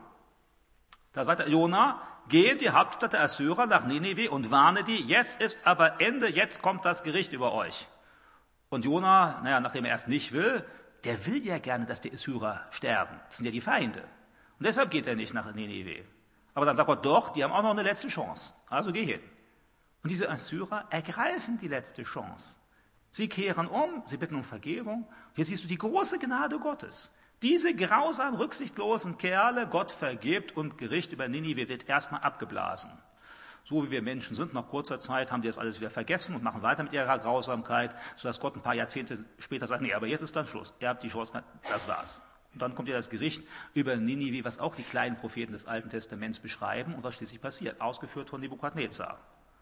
Da sagt er, Jona, geh in die Hauptstadt der Assyrer nach Ninive und warne die, jetzt ist aber Ende, jetzt kommt das Gericht über euch. Und Jona, nachdem er erst nicht will, der will ja gerne, dass die Assyrer sterben. Das sind ja die Feinde. Und deshalb geht er nicht nach Ninive. Aber dann sagt Gott, doch, die haben auch noch eine letzte Chance. Also geh hin. Und diese Assyrer ergreifen die letzte Chance. Sie kehren um, sie bitten um Vergebung. Hier siehst du die große Gnade Gottes. Diese grausam rücksichtslosen Kerle, Gott vergibt und Gericht über Ninive wird erstmal abgeblasen. So wie wir Menschen sind, nach kurzer Zeit haben die das alles wieder vergessen und machen weiter mit ihrer Grausamkeit, sodass Gott ein paar Jahrzehnte später sagt, nee, aber jetzt ist dann Schluss. Ihr habt die Chance, das war's. Und dann kommt ja das Gericht über Ninive, was auch die kleinen Propheten des Alten Testaments beschreiben und was schließlich passiert, ausgeführt von Nebukadnezar.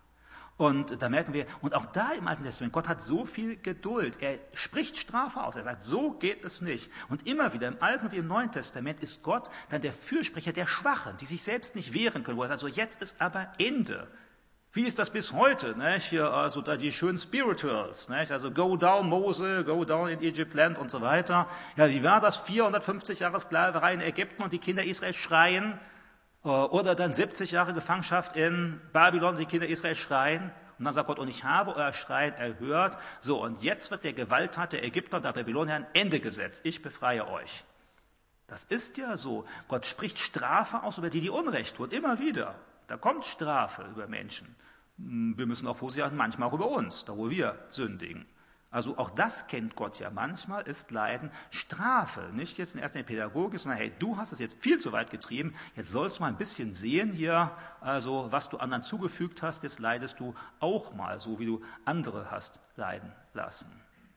Und da merken wir, und auch da im Alten Testament, Gott hat so viel Geduld. Er spricht Strafe aus. Er sagt, so geht es nicht. Und immer wieder im Alten wie im Neuen Testament ist Gott dann der Fürsprecher der Schwachen, die sich selbst nicht wehren können. Wo er sagt, so jetzt ist aber Ende. Wie ist das bis heute? Nicht? Hier, also da die schönen Spirituals, nicht? Also go down Mose, go down in Egypt land und so weiter. Ja, wie war das? 450 Jahre Sklaverei in Ägypten und die Kinder Israels schreien. Oder dann 70 Jahre Gefangenschaft in Babylon, die Kinder Israel schreien. Und dann sagt Gott, und ich habe euer Schreien erhört. So, und jetzt wird der Gewalttat der Ägypter und der Babylonier ein Ende gesetzt. Ich befreie euch. Das ist ja so. Gott spricht Strafe aus, über die Unrecht tun. Immer wieder. Da kommt Strafe über Menschen. Wir müssen auch vorsichtig sein, manchmal auch über uns, da wo wir sündigen. Also auch das kennt Gott ja. Manchmal ist Leiden Strafe. Nicht jetzt in erster Linie pädagogisch, sondern hey, du hast es jetzt viel zu weit getrieben. Jetzt sollst du mal ein bisschen sehen hier, also was du anderen zugefügt hast. Jetzt leidest du auch mal, so wie du andere hast leiden lassen.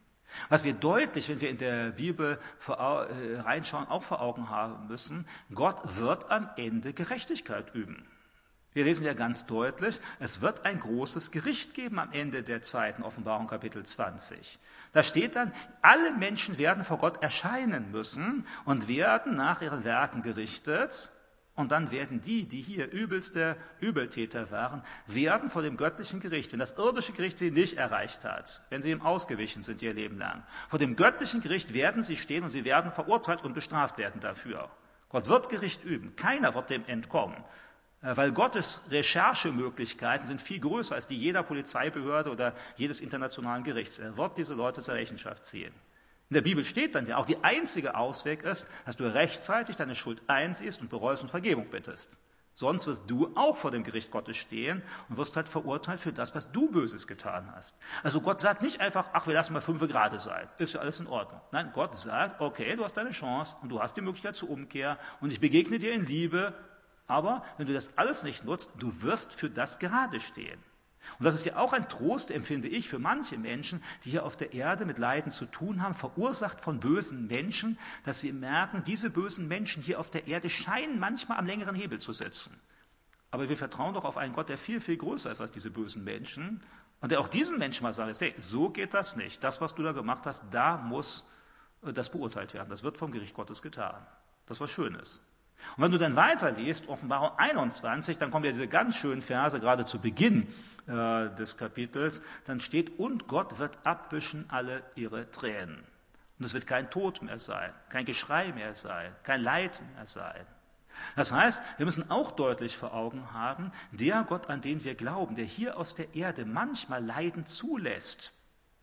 Was wir deutlich, wenn wir in der Bibel reinschauen, auch vor Augen haben müssen, Gott wird am Ende Gerechtigkeit üben. Wir lesen ja ganz deutlich, es wird ein großes Gericht geben am Ende der Zeiten, Offenbarung Kapitel 20. Da steht dann, alle Menschen werden vor Gott erscheinen müssen und werden nach ihren Werken gerichtet. Und dann werden die hier übelste Übeltäter waren, werden vor dem göttlichen Gericht, wenn das irdische Gericht sie nicht erreicht hat, wenn sie ihm ausgewichen sind ihr Leben lang, vor dem göttlichen Gericht werden sie stehen und sie werden verurteilt und bestraft werden dafür. Gott wird Gericht üben, keiner wird dem entkommen. Weil Gottes Recherchemöglichkeiten sind viel größer als die jeder Polizeibehörde oder jedes internationalen Gerichts. Er wird diese Leute zur Rechenschaft ziehen. In der Bibel steht dann ja, auch die einzige Ausweg ist, dass du rechtzeitig deine Schuld einsiehst und bereust und Vergebung bittest. Sonst wirst du auch vor dem Gericht Gottes stehen und wirst halt verurteilt für das, was du Böses getan hast. Also Gott sagt nicht einfach, ach, wir lassen mal 5 Grad sein, ist ja alles in Ordnung. Nein, Gott sagt, okay, du hast deine Chance und du hast die Möglichkeit zur Umkehr und ich begegne dir in Liebe. Aber wenn du das alles nicht nutzt, du wirst für das gerade stehen. Und das ist ja auch ein Trost, empfinde ich, für manche Menschen, die hier auf der Erde mit Leiden zu tun haben, verursacht von bösen Menschen, dass sie merken, diese bösen Menschen hier auf der Erde scheinen manchmal am längeren Hebel zu sitzen. Aber wir vertrauen doch auf einen Gott, der viel, viel größer ist als diese bösen Menschen und der auch diesen Menschen mal sagt, hey, so geht das nicht. Das, was du da gemacht hast, da muss das beurteilt werden. Das wird vom Gericht Gottes getan. Das ist was Schönes. Und wenn du dann weiterliest, Offenbarung 21, dann kommen ja diese ganz schönen Verse, gerade zu Beginn des Kapitels, dann steht, und Gott wird abwischen alle ihre Tränen. Und es wird kein Tod mehr sein, kein Geschrei mehr sein, kein Leid mehr sein. Das heißt, wir müssen auch deutlich vor Augen haben, der Gott, an den wir glauben, der hier auf der Erde manchmal Leiden zulässt,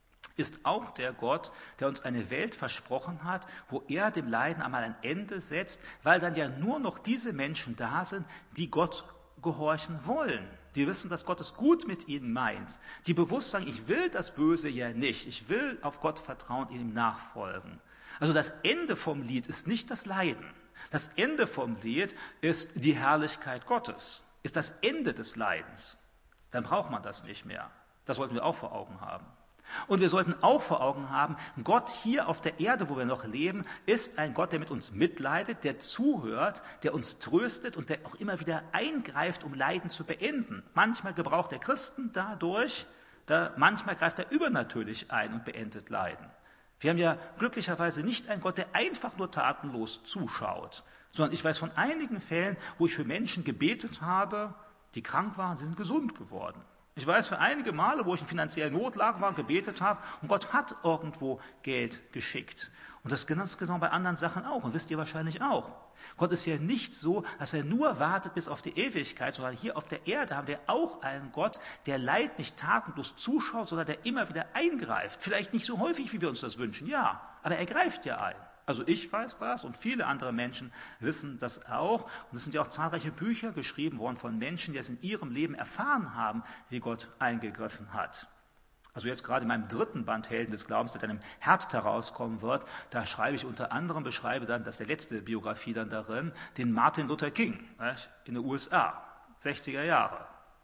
ist auch der Gott, der uns eine Welt versprochen hat, wo er dem Leiden einmal ein Ende setzt, weil dann ja nur noch diese Menschen da sind, die Gott gehorchen wollen. Die wissen, dass Gott es gut mit ihnen meint. Die bewusst sagen, ich will das Böse ja nicht. Ich will auf Gott vertrauen, ihm nachfolgen. Also das Ende vom Lied ist nicht das Leiden. Das Ende vom Lied ist die Herrlichkeit Gottes, ist das Ende des Leidens. Dann braucht man das nicht mehr. Das sollten wir auch vor Augen haben. Und wir sollten auch vor Augen haben, Gott hier auf der Erde, wo wir noch leben, ist ein Gott, der mit uns mitleidet, der zuhört, der uns tröstet und der auch immer wieder eingreift, um Leiden zu beenden. Manchmal gebraucht der Christen dadurch, manchmal greift er übernatürlich ein und beendet Leiden. Wir haben ja glücklicherweise nicht einen Gott, der einfach nur tatenlos zuschaut, sondern ich weiß von einigen Fällen, wo ich für Menschen gebetet habe, die krank waren, sie sind gesund geworden. Ich weiß für einige Male, wo ich in finanzieller Notlage war, gebetet habe und Gott hat irgendwo Geld geschickt. Und das ist ganz genau bei anderen Sachen auch und wisst ihr wahrscheinlich auch. Gott ist ja nicht so, dass er nur wartet bis auf die Ewigkeit, sondern hier auf der Erde haben wir auch einen Gott, der Leid nicht tatenlos zuschaut, sondern der immer wieder eingreift. Vielleicht nicht so häufig, wie wir uns das wünschen, ja, aber er greift ja ein. Also ich weiß das und viele andere Menschen wissen das auch. Und es sind ja auch zahlreiche Bücher geschrieben worden von Menschen, die es in ihrem Leben erfahren haben, wie Gott eingegriffen hat. Also jetzt gerade in meinem 3. Band Helden des Glaubens, der dann im Herbst herauskommen wird, da schreibe ich unter anderem, beschreibe dann, das ist der letzte Biografie dann darin, den Martin Luther King in den USA, 60er Jahre,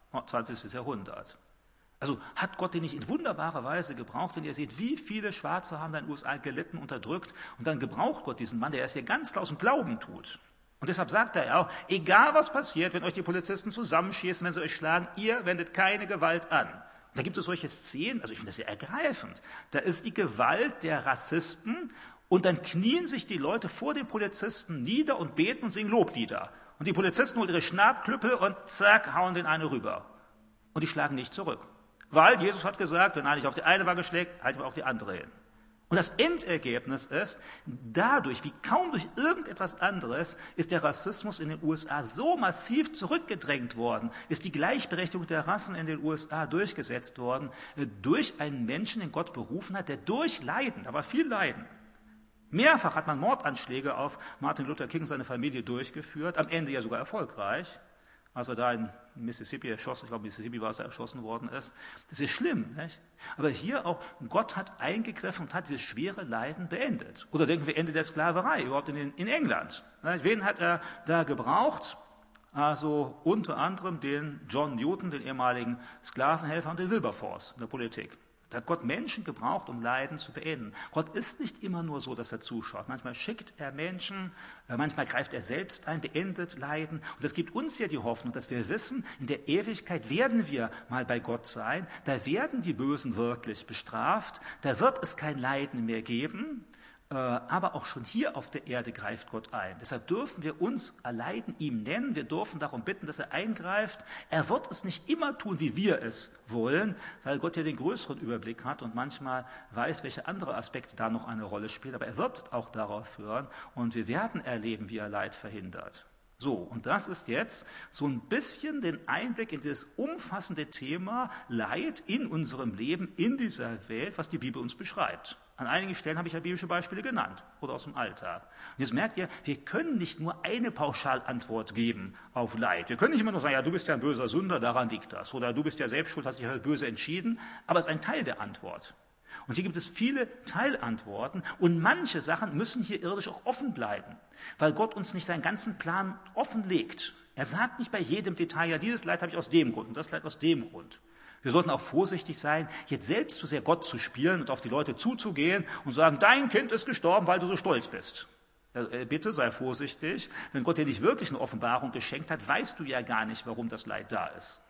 20. Jahrhundert. Also hat Gott den nicht in wunderbarer Weise gebraucht, wenn ihr seht, wie viele Schwarze haben da in den USA gelitten, unterdrückt und dann gebraucht Gott diesen Mann, der es hier ganz klar aus dem Glauben tut. Und deshalb sagt er auch, egal was passiert, wenn euch die Polizisten zusammenschießen, wenn sie euch schlagen, ihr wendet keine Gewalt an. Und da gibt es solche Szenen, also ich finde das sehr ergreifend, da ist die Gewalt der Rassisten und dann knien sich die Leute vor den Polizisten nieder und beten und singen Loblieder. Und die Polizisten holen ihre Schnabklüppel und zack, hauen den eine rüber. Und die schlagen nicht zurück. Weil Jesus hat gesagt, wenn einer nicht auf die eine Wange schlägt, halten wir auch die andere hin. Und das Endergebnis ist, dadurch, wie kaum durch irgendetwas anderes, ist der Rassismus in den USA so massiv zurückgedrängt worden, ist die Gleichberechtigung der Rassen in den USA durchgesetzt worden, durch einen Menschen, den Gott berufen hat, der durch Leiden, da war viel Leiden, mehrfach hat man Mordanschläge auf Martin Luther King und seine Familie durchgeführt, am Ende ja sogar erfolgreich, als er da in Mississippi erschossen, ich glaube Mississippi war es, er erschossen worden ist. Das ist schlimm, nicht? Aber hier auch, Gott hat eingegriffen und hat dieses schwere Leiden beendet. Oder denken wir Ende der Sklaverei, überhaupt in England. Nicht? Wen hat er da gebraucht? Also unter anderem den John Newton, den ehemaligen Sklavenhelfer und den Wilberforce in der Politik. Da hat Gott Menschen gebraucht, um Leiden zu beenden. Gott ist nicht immer nur so, dass er zuschaut. Manchmal schickt er Menschen, manchmal greift er selbst ein, beendet Leiden. Und das gibt uns ja die Hoffnung, dass wir wissen, in der Ewigkeit werden wir mal bei Gott sein. Da werden die Bösen wirklich bestraft. Da wird es kein Leiden mehr geben. Aber auch schon hier auf der Erde greift Gott ein. Deshalb dürfen wir uns Leiden ihm nennen. Wir dürfen darum bitten, dass er eingreift. Er wird es nicht immer tun, wie wir es wollen, weil Gott ja den größeren Überblick hat und manchmal weiß, welche andere Aspekte da noch eine Rolle spielen. Aber er wird auch darauf hören und wir werden erleben, wie er Leid verhindert. So, und das ist jetzt so ein bisschen den Einblick in dieses umfassende Thema Leid in unserem Leben, in dieser Welt, was die Bibel uns beschreibt. An einigen Stellen habe ich ja biblische Beispiele genannt oder aus dem Alltag. Und jetzt merkt ihr, wir können nicht nur eine Pauschalantwort geben auf Leid. Wir können nicht immer nur sagen, ja, du bist ja ein böser Sünder, daran liegt das. Oder du bist ja selbst schuld, hast dich halt böse entschieden. Aber es ist ein Teil der Antwort. Und hier gibt es viele Teilantworten und manche Sachen müssen hier irdisch auch offen bleiben, weil Gott uns nicht seinen ganzen Plan offenlegt. Er sagt nicht bei jedem Detail, ja, dieses Leid habe ich aus dem Grund und das Leid aus dem Grund. Wir sollten auch vorsichtig sein, jetzt selbst zu sehr Gott zu spielen und auf die Leute zuzugehen und sagen, dein Kind ist gestorben, weil du so stolz bist. Bitte sei vorsichtig, wenn Gott dir nicht wirklich eine Offenbarung geschenkt hat, weißt du ja gar nicht, warum das Leid da ist.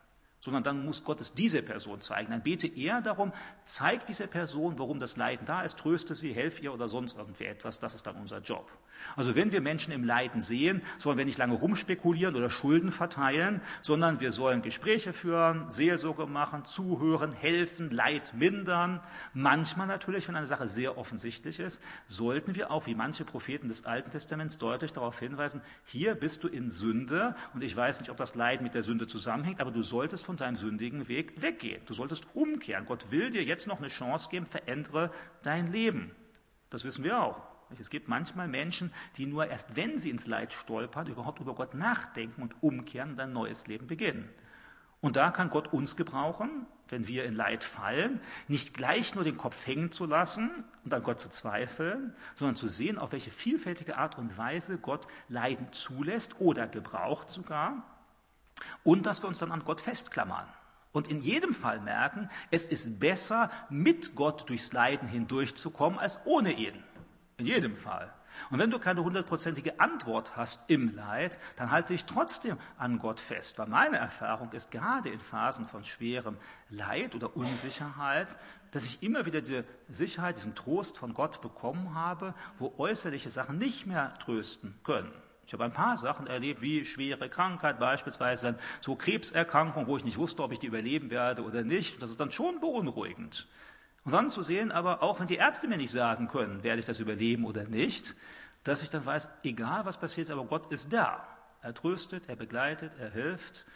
sondern dann muss Gott es dieser Person zeigen. Dann bete er darum, zeig dieser Person, warum das Leiden da ist, tröste sie, helf ihr oder sonst irgendwie etwas. Das ist dann unser Job. Also wenn wir Menschen im Leiden sehen, sollen wir nicht lange rumspekulieren oder Schulden verteilen, sondern wir sollen Gespräche führen, Seelsorge machen, zuhören, helfen, Leid mindern. Manchmal natürlich, wenn eine Sache sehr offensichtlich ist, sollten wir auch, wie manche Propheten des Alten Testaments, deutlich darauf hinweisen, hier bist du in Sünde und ich weiß nicht, ob das Leiden mit der Sünde zusammenhängt, aber du solltest von deinem sündigen Weg weggehen. Du solltest umkehren. Gott will dir jetzt noch eine Chance geben, verändere dein Leben. Das wissen wir auch. Es gibt manchmal Menschen, die nur erst, wenn sie ins Leid stolpern, überhaupt über Gott nachdenken und umkehren und ein neues Leben beginnen. Und da kann Gott uns gebrauchen, wenn wir in Leid fallen, nicht gleich nur den Kopf hängen zu lassen und an Gott zu zweifeln, sondern zu sehen, auf welche vielfältige Art und Weise Gott Leiden zulässt oder gebraucht sogar, und dass wir uns dann an Gott festklammern. Und in jedem Fall merken, es ist besser, mit Gott durchs Leiden hindurchzukommen, als ohne ihn. In jedem Fall. Und wenn du keine 100%ige Antwort hast im Leid, dann halte dich trotzdem an Gott fest. Weil meine Erfahrung ist, gerade in Phasen von schwerem Leid oder Unsicherheit, dass ich immer wieder diese Sicherheit, diesen Trost von Gott bekommen habe, wo äußerliche Sachen nicht mehr trösten können. Ich habe ein paar Sachen erlebt, wie schwere Krankheit, beispielsweise so Krebserkrankung, wo ich nicht wusste, ob ich die überleben werde oder nicht. Das ist dann schon beunruhigend. Und dann zu sehen, aber auch wenn die Ärzte mir nicht sagen können, werde ich das überleben oder nicht, dass ich dann weiß, egal was passiert, aber Gott ist da. Er tröstet, er begleitet, er hilft.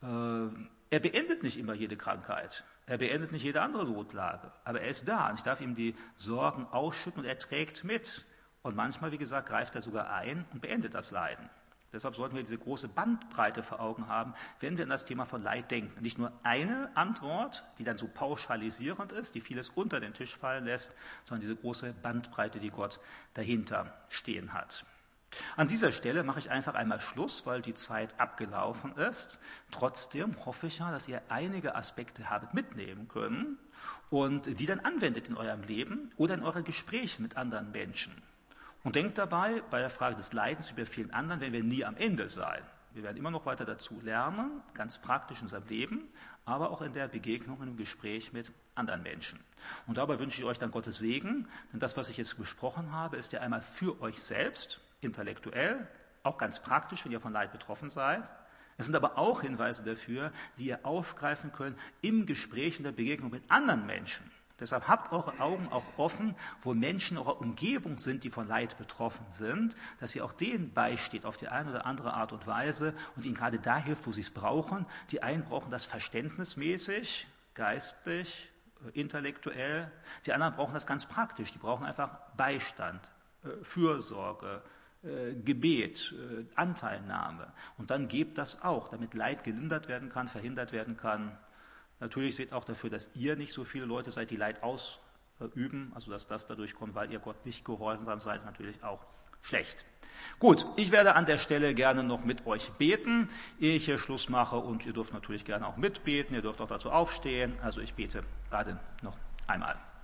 Er beendet nicht immer jede Krankheit. Er beendet nicht jede andere Notlage. Aber er ist da und ich darf ihm die Sorgen ausschütten und er trägt mit. Und manchmal, wie gesagt, greift er sogar ein und beendet das Leiden. Deshalb sollten wir diese große Bandbreite vor Augen haben, wenn wir an das Thema von Leid denken. Nicht nur eine Antwort, die dann so pauschalisierend ist, die vieles unter den Tisch fallen lässt, sondern diese große Bandbreite, die Gott dahinter stehen hat. An dieser Stelle mache ich einfach einmal Schluss, weil die Zeit abgelaufen ist. Trotzdem hoffe ich ja, dass ihr einige Aspekte habt mitnehmen können und die dann anwendet in eurem Leben oder in euren Gesprächen mit anderen Menschen. Und denkt dabei, bei der Frage des Leidens wie bei vielen anderen, werden wir nie am Ende sein. Wir werden immer noch weiter dazu lernen, ganz praktisch in unserem Leben, aber auch in der Begegnung, im Gespräch mit anderen Menschen. Und dabei wünsche ich euch dann Gottes Segen, denn das, was ich jetzt besprochen habe, ist ja einmal für euch selbst, intellektuell, auch ganz praktisch, wenn ihr von Leid betroffen seid. Es sind aber auch Hinweise dafür, die ihr aufgreifen könnt im Gespräch, in der Begegnung mit anderen Menschen. Deshalb habt eure Augen auch offen, wo Menschen in eurer Umgebung sind, die von Leid betroffen sind, dass ihr auch denen beisteht auf die eine oder andere Art und Weise und ihnen gerade da hilft, wo sie es brauchen. Die einen brauchen das verständnismäßig, geistlich, intellektuell. Die anderen brauchen das ganz praktisch. Die brauchen einfach Beistand, Fürsorge, Gebet, Anteilnahme. Und dann gebt das auch, damit Leid gelindert werden kann, verhindert werden kann. Natürlich seht auch dafür, dass ihr nicht so viele Leute seid, die Leid ausüben, also dass das dadurch kommt, weil ihr Gott nicht gehorsam seid, ist natürlich auch schlecht. Gut, ich werde an der Stelle gerne noch mit euch beten, ehe ich hier Schluss mache, und ihr dürft natürlich gerne auch mitbeten, ihr dürft auch dazu aufstehen, also ich bete gerade noch einmal.